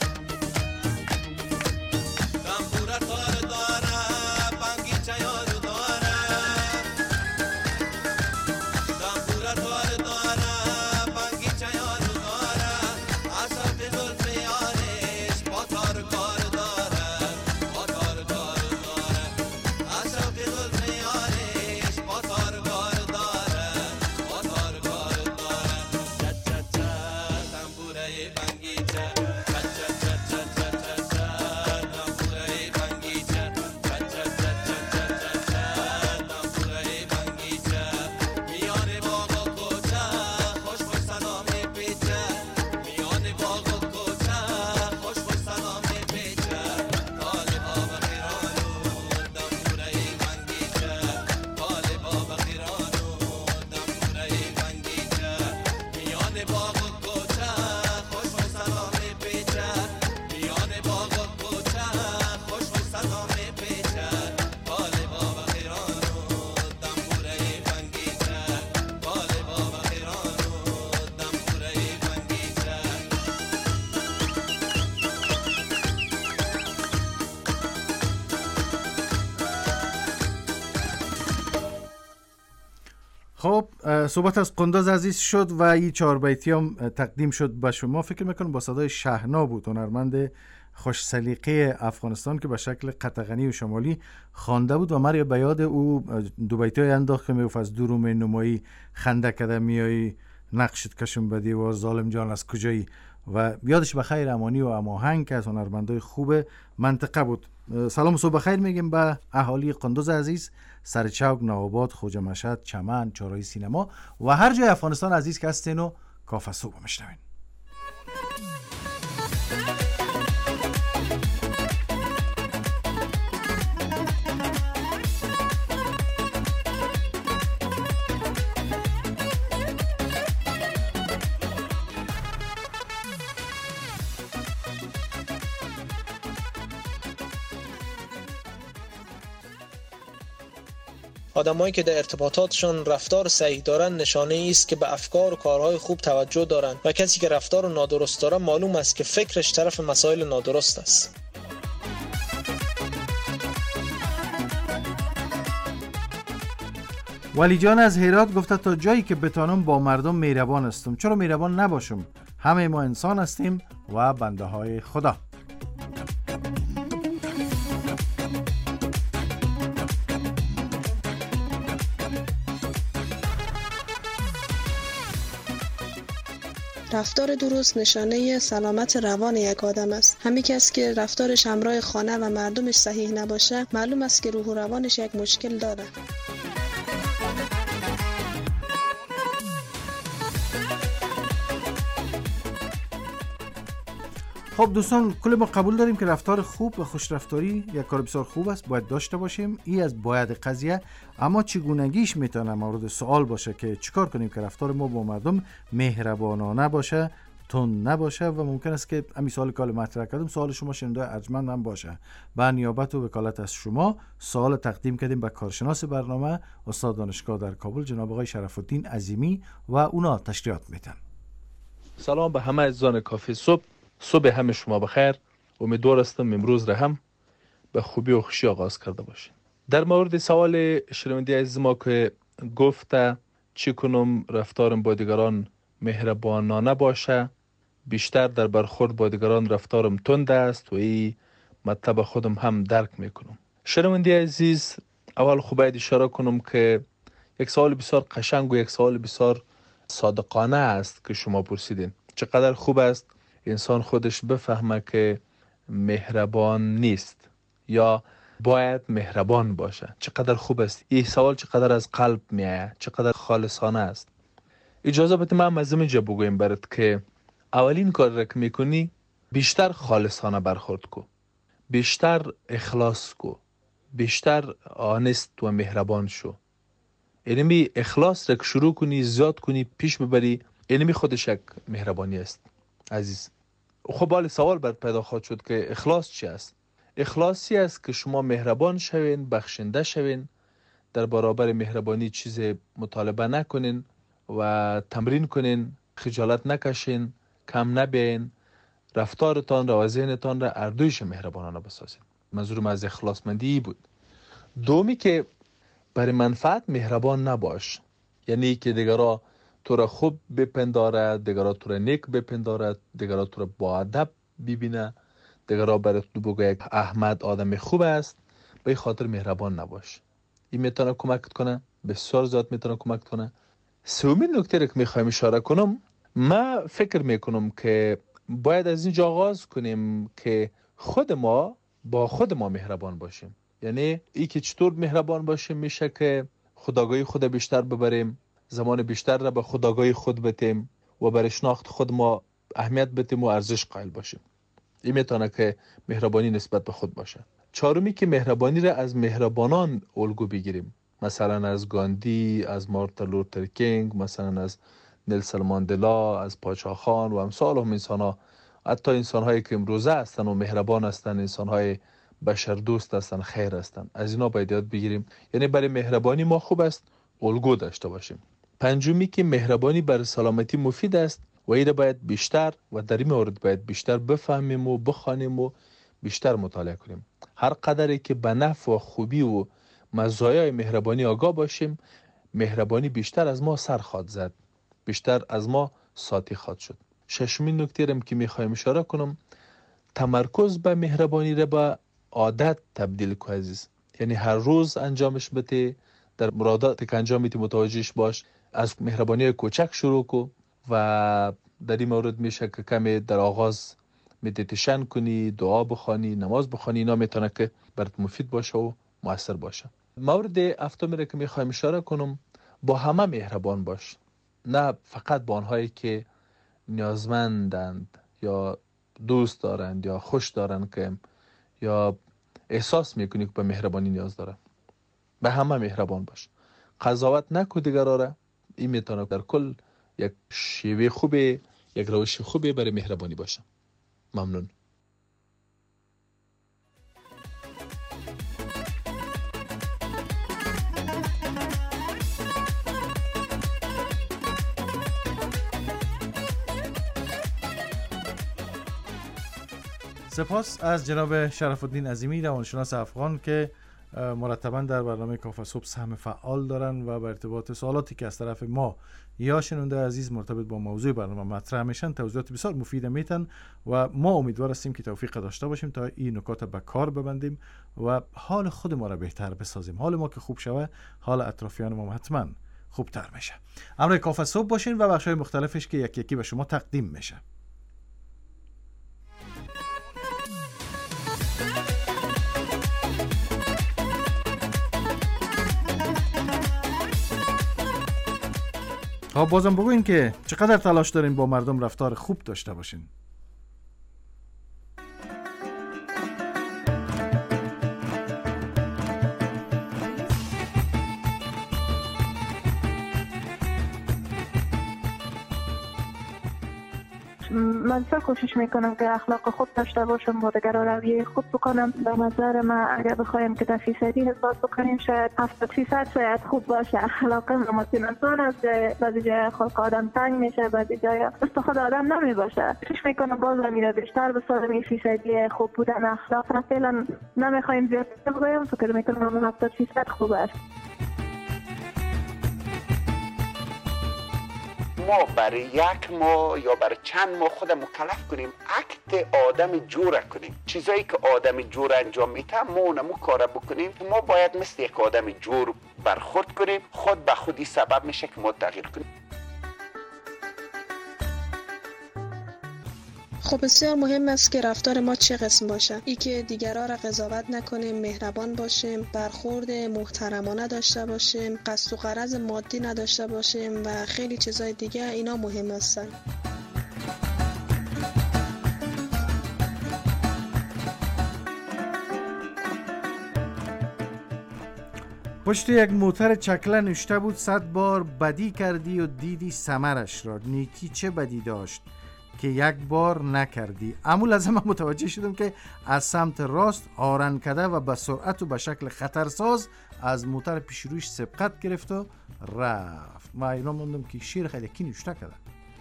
دمپور تار داره بانگیچه یاد داره، خب صحبت از قندوز عزیز شد و این چهار بیتی هم تقدیم شد به شما. فکر میکنم با صدای شهنا بود، هنرمند خوش سلیقه افغانستان که به شکل قطغنی و شمالی خوانده بود و مرا به یاد او دو بیتای انداخت که میگفت از دو روم نمایی خنده کده میایی نقشت کشم بدی و ظالم جان از کجایی و یادش بخیر امانی و اماهنگ که از هنرمندای خوب منطقه بود. سلام و صبح بخیر میگیم به اهالی قندوز عزیز، سرچوک، نوآباد، خوجه مشهد، چمن، چهارراه سینما و هر جای افغانستان عزیز که هستین و کافه صبح میشنوین. آدمایی که در ارتباطاتشان رفتار صحیح دارند نشانه ای است که به افکار و کارهای خوب توجه دارند و کسی که رفتار نادرست دارد معلوم است که فکرش طرف مسائل نادرست است. ولی جان از هرات گفته تا جایی که بتانم با مردم مهربان هستم. چرا مهربان نباشم؟ همه ما انسان هستیم و بنده های خدا. رفتار درست نشانه سلامت روان یک آدم است. همین کس که رفتارش همراه خانه و مردمش صحیح نباشه، معلوم است که روح و روانش یک مشکل داره. خب دوستان، کل ما قبول داریم که رفتار خوب و خوش رفتاری یک کار بسیار خوب است، باید داشته باشیم. این از باید قضیه، اما چگونگیش میتونه مورد سوال باشه که چیکار کنیم که رفتار ما با مردم مهربانانه باشه، تند نباشه و ممکن است که همین سوال کال مطرح کردم سوال شما شنونده ارجمند هم باشه. به نیابت و وکالت از شما سوال تقدیم کردیم به کارشناس برنامه استاد دانشگاه در کابل جناب آقای شرف الدین عظیمی و اونا تشریحات میدن. سلام به همه عزیزان کافی صبح. صبح همه شما بخیر. امیدوار هستم امروز را هم به خوبی و خوشی آغاز کرده باشین. در مورد سوال شنونده عزیز ما که گفته چی کنم رفتارم با دیگران مهربانانه باشه، بیشتر در برخورد با دیگران رفتارم تند است و این مطلب خودم هم درک میکنم. شنونده عزیز، اول خوب باید اشاره کنم که یک سوال بسیار قشنگ و یک سوال بسیار صادقانه است که شما پرسیدین. چقدر خوب است انسان خودش بفهمه که مهربان نیست یا باید مهربان باشه. چقدر خوب است. این سوال چقدر از قلب میایه، چقدر خالصانه است. اجازه بده من از اینجا بگویم برات که اولین کار را که میکنی بیشتر خالصانه برخورد کو، بیشتر اخلاص کو، بیشتر آنست و مهربان شو. اینمی اخلاص را که شروع کنی، زیاد کنی، پیش ببری، اینمی خودش یک مهربانی است عزیز. خب حال سوال بر پیدا خواهد شد که اخلاص چی است؟ اخلاصی است که شما مهربان شوین، بخشنده شوین، در برابر مهربانی چیز مطالبه نکنین و تمرین کنین، خجالت نکشین، کم نبین، رفتارتان را و ذهنتان را اردویش مهربانانه بسازین. منظورم از اخلاصمندی بود. دومی که برای منفعت مهربان نباش، یعنی که دیگران تو را خوب بپندارد، دیگران تو را نیک بپندارد، دیگران تو را با ادب ببینه، دیگران برای تو بگه احمد آدم خوب است، به این خاطر مهربان نباش. این میتونه کمکت کنه، بسیار زیاد میتونه کمک کنه. سومین نکته که میخوایم اشاره کنم، من فکر میکنم که باید از اینجا آغاز کنیم که خود ما با خود ما مهربان باشیم. یعنی ای که چطور مهربان باشیم میشه که خودآگاهی خود بیشتر ببریم، زمان بیشتر را به خودآگاهی خود بتیم و برای شناخت خود ما اهمیت بتیم و ارزش قائل باشیم. این میتونه که مهربانی نسبت به خود باشه. چهارمی که مهربانی را از مهربانان الگو بگیریم، مثلا از گاندی، از مارتین لوتر کینگ، مثلا از نلسون ماندلا، از پادشاه خان و امثال هم انسان ها، حتی انسان هایی که امروزه هستن و مهربان هستن، انسان های بشر دوست هستن، خیر هستن، از اینا باید یاد بگیریم. یعنی برای مهربانی ما خوب است الگو داشته باشیم. پنجمی که مهربانی برای سلامتی مفید است و این باید بیشتر و در این مورد باید بیشتر بفهمیم و بخوانیم و بیشتر مطالعه کنیم. هر قدری که به نفع و خوبی و مزایای مهربانی آگاه باشیم، مهربانی بیشتر از ما سر خواهد زد، بیشتر از ما ساتی خواهد شد. ششمین نکته رم که میخوایم اشاره کنم، تمرکز به مهربانی را به عادت تبدیل کو عزیز. یعنی هر روز انجامش بده، در مرادات که انجام میتی متوجهش باش، از مهربانی کوچک شروع کو و در این مورد میشه که کمی در آغاز مدیتیشن کنی، دعا بخوانی، نماز بخوانی، اینا میتونه که برات مفید باشه و مؤثر باشه. مورد هفتم را که میخوایم اشاره کنم، با همه مهربان باش، نه فقط با آنهایی که نیازمندند یا دوست دارند یا خوش دارند که یا احساس میکنی که به مهربانی نیاز داره. به همه مهربان باش، قضاوت نکو دیگران را. این میتونه در کل یک شیوه خوبه، یک روش خوبه برای مهربانی باشه. ممنون. سپاس از جناب شرف الدین عظیمی، روانشناس افغان که مرتباً در برنامه کافه صبح سهم فعال دارن و به ارتباط سوالاتی که از طرف ما یا شنونده عزیز مرتبط با موضوع برنامه مطرح میشن توضیحات بسیار مفید میتن و ما امیدوار هستیم که توفیق داشته باشیم تا این نکات به کار ببندیم و حال خود ما را بهتر بسازیم. حال ما که خوب شوه، حال اطرافیان ما حتما خوبتر میشه. امروز کافه صبح باشین و بخش‌های مختلفش که یکی یکی به شما تقدیم میشه. خب بازم بگوین که چقدر تلاش دارین با مردم رفتار خوب داشته باشین. من سر کوشش میکنم که اخلاق خوب داشته باشم، با دیگران رویه خوب بکنم. به نظر من اگر بخوایم که در فیصدی حساب بکنیم شاید هفتاد فیصد شاید خوب باشه. اخلاق متناسب است، بعضی جای خلق آدم تنگ میشه، بعضی جای دست خود آدم نمی باشه. کوشش میکنم باز میره بیشتر بسازم این فیصدی خوب بودن اخلاق. فعلا نمیخوایم زیاد بگویم، فکر میکنم هفتاد فیصد خوب است. ما برای یک ماه یا برای چند ماه خود مکلف کنیم اکت آدم جور کنیم. چیزایی که آدم جور انجام میده ما اونمو کار بکنیم. ما باید مثل یک آدم جور برخورد کنیم، خود به خودی سبب میشه که ما تغییر کنیم. خب بسیار مهم است که رفتار ما چه قسم باشه. ای که دیگران را قضاوت نکنیم، مهربان باشیم، برخورد محترمانه داشته باشیم، قصد و غرض مادی نداشته باشیم و خیلی چیزای دیگه. اینا مهم هستن. پشت یک موتر چکله نوشته بود صد بار بدی کردی و دیدی ثمرش را، نیکی چه بدی داشت که یک بار نکردی. عمول از من متوجه شدم که از سمت راست آرنکده و به سرعت و به شکل خطرساز از موتر پیش رویش سبقت گرفت و رفت. ما اینا موندم که شیر خیلی کی نوشته کرده.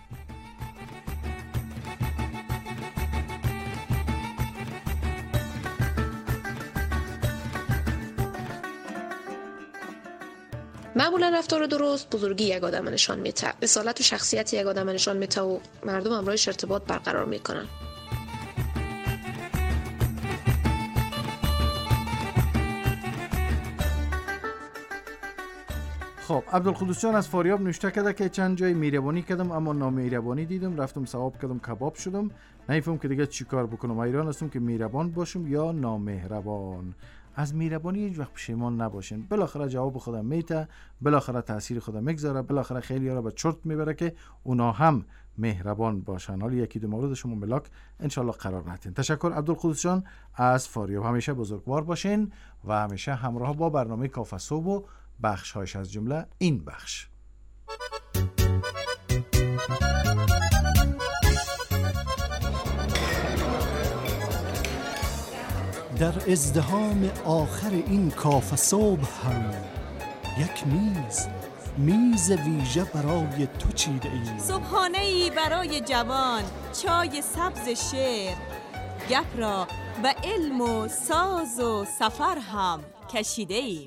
معمولا رفتار درست بزرگی یک آدم نشان میده، اصالت و شخصیت یک آدم نشان میده و مردم همراهش ارتباط برقرار میکنن. خب عبدالقدوس جان از فاریاب نوشته کرده که چند جای مهربانی کردم اما نامهربانی دیدم، رفتم ثواب کردم کباب شدم، نمیفهم که دیگه چی کار بکنم. ایران هستم که مهربان باشم یا نامهربان. از مهربانی هیچ وقت پشیمان نباشین. بالاخره جواب خودم میته، بالاخره تاثیر خودم میگذاره، بالاخره خیلی ها را به چرت میبره که اونا هم مهربان باشن. حالا یکی دو مورد شما ملاک انشالله قرار ندین. تشکر عبدالقدوس جان از فاریاب. همیشه بزرگوار باشین و همیشه همراه با برنامه کافه صبح و بخش هایش، از جمله این بخش. در ازدحام آخر این کافه صبح هم یک میز میز ویژه برای تو چیده ایم. صبحانه‌ای برای جوان، چای سبز شعر، گپ را به علم و ساز و سفر هم کشیده ایم.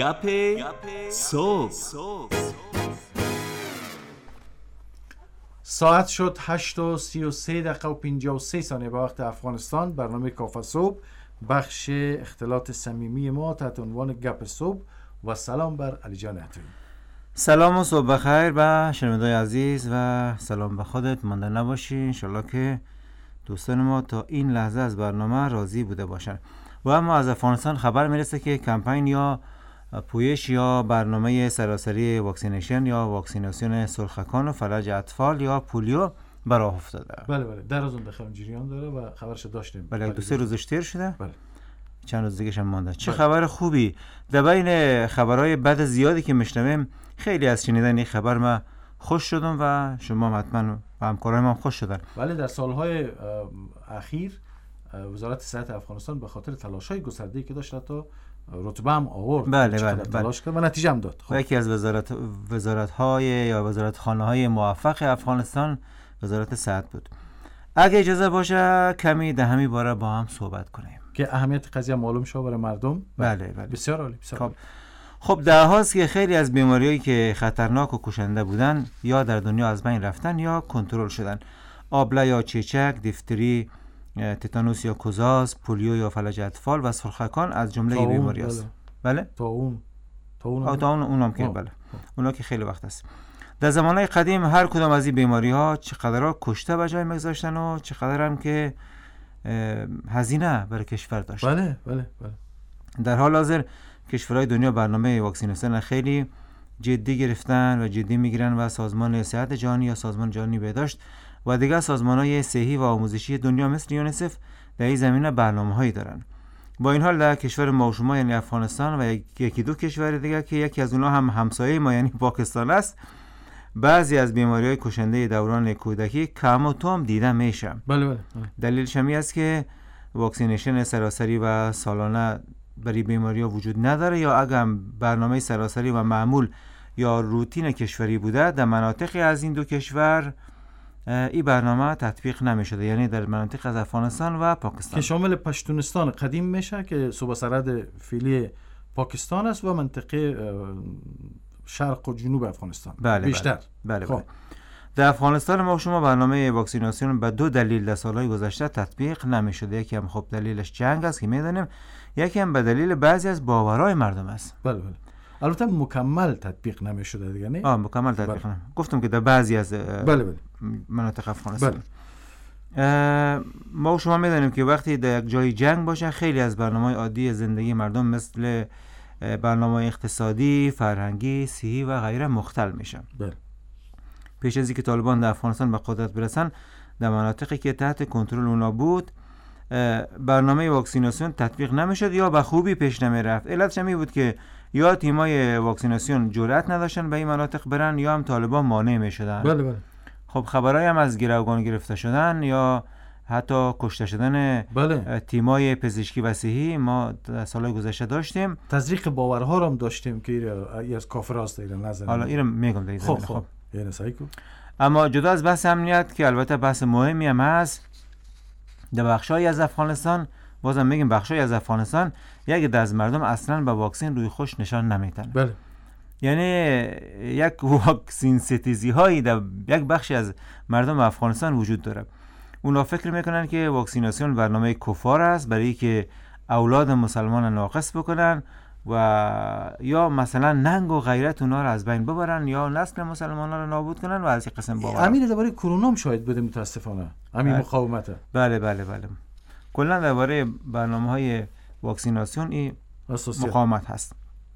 گپ صبح. ساعت شد هشت و سی و سه دقیقه و پنجاه و سه ثانیه به وقت افغانستان. برنامه کافه صبح، بخش اختلاط صمیمی ما تحت عنوان گپ صبح. و سلام بر علی جان عطایی. سلام و صبح بخیر به شنوندگان عزیز و سلام به خودت. مانده نباشی. انشالله که دوستان ما تا این لحظه از برنامه راضی بوده باشن. و اما از افغانستان خبر میرسه که کمپین یا پویش یا برنامه سراسری واکسینیشن یا واکسیناسیون سرخکان و فلج اطفال یا پولیو براه افتاده. بله بله در از اون داخل جریان داره و خبرش داشتیم. بله دو سه روزش تیر شده. بله چند روز دیگه هم مونده. چه بله. خبر خوبی. در بین خبرهای بد زیادی که میشنویم خیلی از شنیدن این خبر ما خوش شدم و شما حتما و همکارای ما خوش شدن. بله در سالهای اخیر وزارت صحت افغانستان به خاطر تلاش‌های گسترده‌ای که داشت تا رتبه هم آورد. بله بله تلاش کرد و نتیجه هم داد. خب. یکی از وزارت وزارت‌های یا وزارتخانه‌های موفق افغانستان وزارت صحت بود. اگه اجازه باشه کمی در همین باره با هم صحبت کنیم که اهمیت قضیه معلوم شه برای مردم. بله بله بسیار عالی بسیار خب. خب در حالی که خیلی از بیماریایی که خطرناک و کشنده بودن یا در دنیا از بین رفتن یا کنترل شدن. آبله یا چیچک، دیفتری، تتانوس یا کوزاز، پولیو یا فلج اطفال و سرخکان از جمله بیماری است. بله؟ طاعون. طاعون. طاعون اونم که بله. اونا که خیلی وقت است. در زمانهای قدیم هر کدام از این بیماری ها چقدر کشته به جای میگذاشتن و چقدر هم که هزینه برای کشور داشت. بله بله بله. در حال حاضر کشورهای دنیا برنامه واکسیناسیون خیلی جدی گرفتن و جدی میگیرن و سازمان صحت جهانی یا سازمان جهانی بهداشت و دیگر سازمان‌های صحی و آموزشی دنیا مثل یونیسف در این زمینه برنامه‌هایی دارن. با این حال در کشور ما و شما یعنی افغانستان و یکی دو کشور دیگر که یکی از اونها هم همسایه ما یعنی پاکستان است، بعضی از بیماری‌های کشنده دوران کودکی کم و کم دیده میشه. بله بله. دلیلش این است که واکسینیشن سراسری و سالانه برای بیماری‌ها وجود نداره یا اگر برنامه سراسری و معمول یا روتین کشوری بوده در مناطق از این دو کشور این برنامه تطبیق نمی‌شده، یعنی در مناطق از افغانستان و پاکستان که شامل پشتونستان قدیم میشه که صوبه سرحد فعلی پاکستان است و منطقه شرق و جنوب افغانستان بله بیشتر. بله, بله, بله. در افغانستان ما شما برنامه واکسیناسیون به دو دلیل در سالهای گذشته تطبیق نمی‌شده. یکی هم خب دلیلش جنگ است که می‌دونیم، یکی هم به دلیل بعضی از باورهای مردم است. بله بله. البته مکمل تطبیق نمی‌شده دیگه نه؟ آه مکمل تطبیق بله. گفتم که در بعضی از بله بله. مناطق افغانستان بله. ما شما می‌دونیم که وقتی در یک جای جنگ باشه خیلی از برنامه‌های عادی زندگی مردم مثل برنامه اقتصادی، فرهنگی، صحی و غیره مختل میشن. بله. پیش از اینکه طالبان در افغانستان به قدرت برسن در مناطقی که تحت کنترل اونا بود برنامه واکسیناسیون تطبیق نمیشد یا به خوبی پیش نمی رفت. علتش این بود که یا تیمای واکسیناسیون جرأت نداشتن به این مناطق برن یا هم طالبان مانع میشدن. بله بله. خب خبرای هم از گروگان گرفته شدن یا حتی کشته شدن بله. تیمای پزشکی و صحی ما در سالهای گذشته داشتیم. تزریق باورها رو هم داشتیم که ای از کافراست ایران نظر. حالا اینو میگم در این خب خب, خب. یعنی صحیح کو. اما جدا از بحث امنیت که البته بحث مهمی هم هست، در بخشای از افغانستان بازم میگیم بخشای از افغانستان یک عده از مردم اصلا به واکسن روی خوش نشان نمیدن. بله. یعنی یک واکسین ستیزی هایی در یک بخشی از مردم افغانستان وجود داره. اونا فکر میکنن که واکسیناسیون برنامه کفار است برای که اولاد مسلمان ناقص بکنن و یا مثلا ننگ و غیرت اونا رو از بین ببرن یا نسل مسلمان رو نابود کنن و از این قسم باور. همین درباره کرونا هم شاید بده متاسفانه. همین مقاومته. بله بله بله. کلا درباره برنامه‌های واکسیناسیون این مقاومت هست.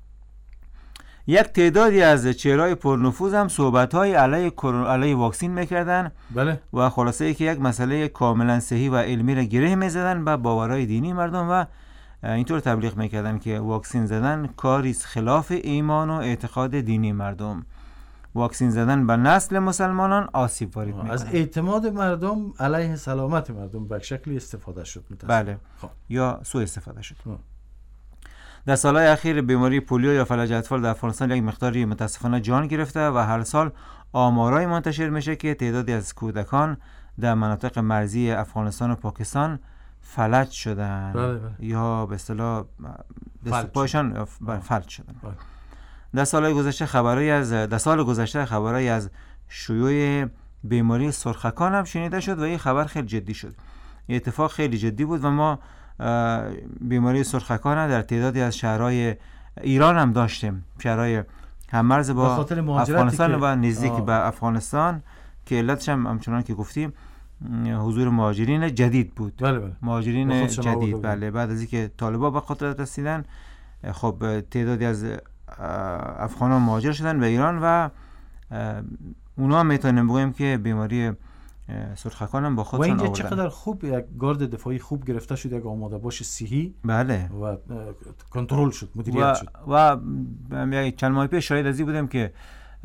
یک تعدادی از چهرهای پرنفوذ هم صحبت‌های علیه علیه واکسین می‌کردن. بله. و خلاصه ای که یک مسئله کاملا صحیح و علمی را گره می‌زدن به باورهای دینی مردم و اینطور تبلیغ می‌کردن که واکسین زدن کاری خلاف ایمان و اعتقاد دینی مردم. واکسین زدن به نسل مسلمانان آسیب وارد می‌کنه. از اعتماد مردم علیه سلامت مردم به شکلی استفاده شد متأسفانه. بله. خب. یا سوء استفاده شد. اه. در سالهای اخیر بیماری پولیو یا فلج اطفال در افغانستان یک مقداری متاسفانه جان گرفته و هر سال آمارای منتشر میشه که تعدادی از کودکان در مناطق مرزی افغانستان و پاکستان فلج شدن. بله بله. یا به اصطلاح پایشان فلج شدن. بله. در سال گذشته خبرایی از در سال گذشته خبرایی از شیوع بیماری سرخکان هم شنیده شد و این خبر خیلی جدی شد. این اتفاق خیلی جدی بود و ما بیماری سرخکان در تعدادی از شهرهای ایران هم داشتیم، شهرهای هممرز با افغانستان و نزدیک به افغانستان که علتش هم همچنان که گفتیم حضور مهاجرین جدید بود. بله بله. مهاجرین جدید بله بعد از اینکه طالبان به قدرت رسیدن خب تعدادی از افغانان مهاجر شدن به ایران و اونا میتونیم بگویم که بیماری سرخکان هم با خودشون آوردن. و اینجا چقدر خوب یک گارد دفاعی خوب گرفته شد، یک آماده باش صحی بله و کنترل شد، مدیریت و شد. و چند ماه پیش شاهد ازی بودیم که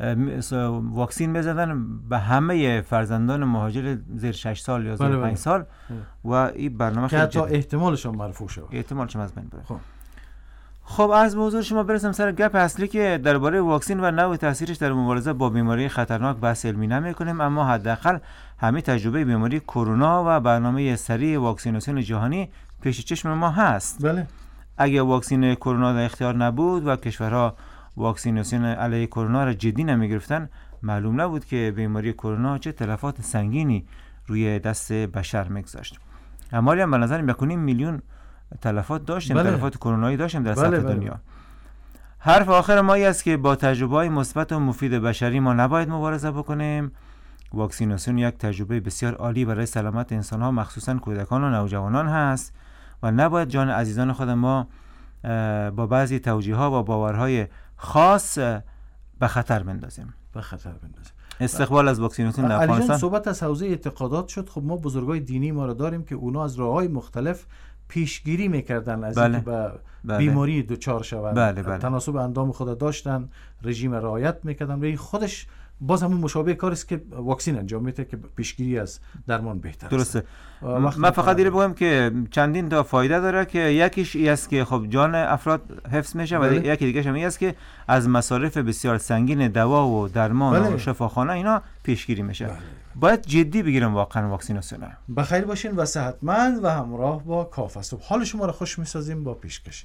واکسین بزدن به همه فرزندان مهاجر زیر شش سال یا زیر پنج سال و این برنامه خیلی جدی. حتی احتمالشون مرفوع شد. احتمالشون از بین بره. خب خب از موضوع شما برسم سر گپ اصلی که درباره واکسین و نوع تاثیرش در مبارزه با بیماری خطرناک بحث علمی نمی‌کنیم، اما حداقل همین تجربه بیماری کرونا و برنامه سریع واکسیناسیون جهانی پیش چشم ما هست. بله. اگه واکسین کرونا در اختیار نبود و کشورها واکسیناسیون علیه کرونا را جدی نمی‌گرفتن، معلوم نبود که بیماری کرونا چه تلفات سنگینی روی دست بشر می‌گذاشت. اما هم به نظر می‌کنیم میلیون تلفات داشتیم، بله. تلفات کرونایی داشتیم در سطح بله بله. دنیا. حرف آخر ما این است که با تجربه‌های مثبت و مفید بشری ما نباید مبارزه بکنیم. واکسیناسیون یک تجربه بسیار عالی برای سلامت انسان‌ها مخصوصاً کودکان و نوجوانان هست و نباید جان عزیزان خود ما با بعضی توجیه‌ها و باورهای خاص به خطر بندازیم. به خطر بندازیم. استقبال از واکسیناسیون در افغانستان. صحبت از حوزه اعتقادات شد. خب ما بزرگای دینی ما را داریم که اونا از راه‌های مختلف پیشگیری میکردن از بله. اینکه به بله. بیماری دچار شوند. بله بله. تناسب اندام خود داشتن، رژیم رعایت میکردن و این خودش باز همون مشابه کاری است که واکسین انجام میده که پیشگیری از درمان بهتر است. درسته. من فقط دیره بگم که چندین تا فایده داره که یکیش این است که خب جان افراد حفظ میشه بله. و یکی دیگه هم این است که از مصارف بسیار سنگین دوا و درمان بله. و شفاخانه اینا پیشگیری میشه. بله. باید جدی بگیرم واقعا واکسیناسیون. بخیر باشین و صحتمند و همراه با کافه صبح. حال شما را خوش میسازیم با پیشکشی.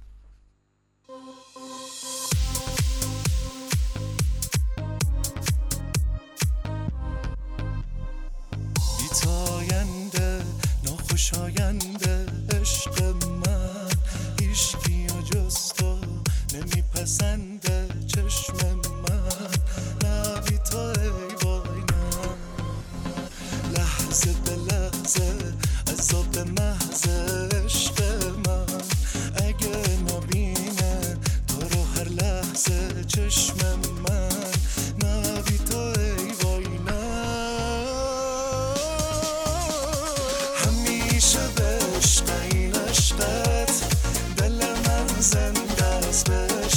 بی‌تاینده ناخوشاینده عشق من هیچکی جز تو نمیپسنده چشم من نبی تو ای وای نه لحظه به لحظه عذاب محض عشق من اگه نبینه تو رو هر لحظه چشم من نبی تو ای وای نه همیشه به عشق این عشقت دل من زنده است به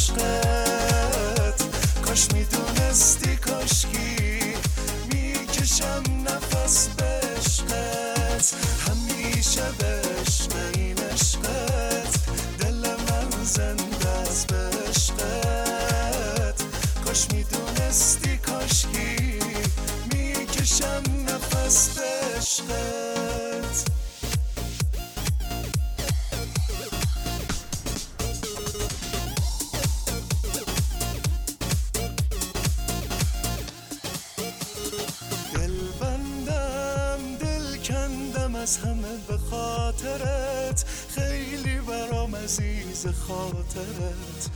عشقت کاش میدونستی کاشکی میکشم نفس به عشقت همیشه به عشق این عشقت دل من زنده است به عشقت کاش میدونستی کاشکی میکشم نفس به عشقت از همه به خاطرت خیلی برام عزیز خاطرت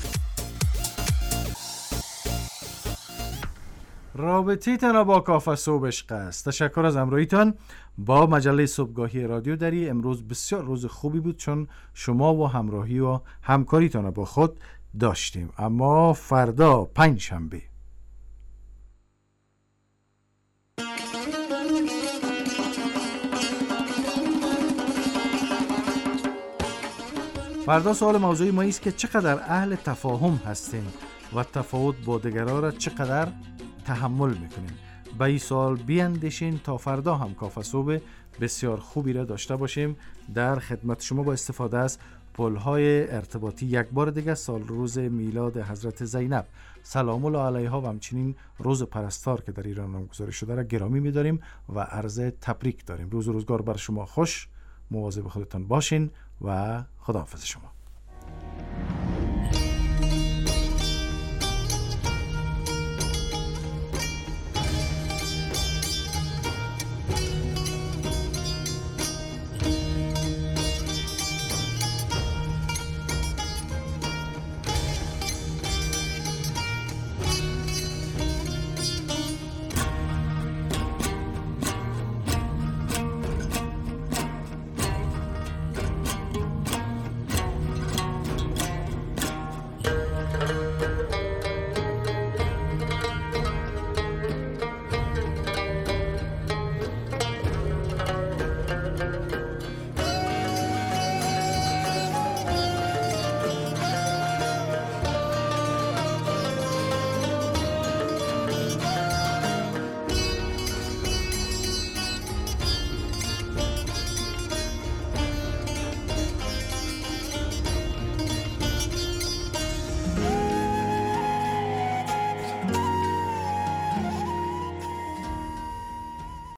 رابطیتان با کافه صبح عشق است. تشکر از همراهیتان با مجله صبحگاهی رادیو دری. امروز بسیار روز خوبی بود چون شما و همراهی و همکاریتان با خود داشتیم. اما فردا پنج شنبه فردا سوال موضوعی ما است که چقدر اهل تفاهم هستیم و تفاوت با دیگران را چقدر تحمل میکنیم. به این سوال بیاندیشین تا فردا هم کافه صبح بسیار خوبی را داشته باشیم در خدمت شما با استفاده از پل‌های ارتباطی. یک بار دیگه سال روز میلاد حضرت زینب سلام الله علیها و همچنین روز پرستار که در ایران نامگذاری شده را گرامی می‌داریم و عرض تبریک داریم. روز و روزگار بر شما خوش، مواظب خودتان باشین و خداحافظ شما.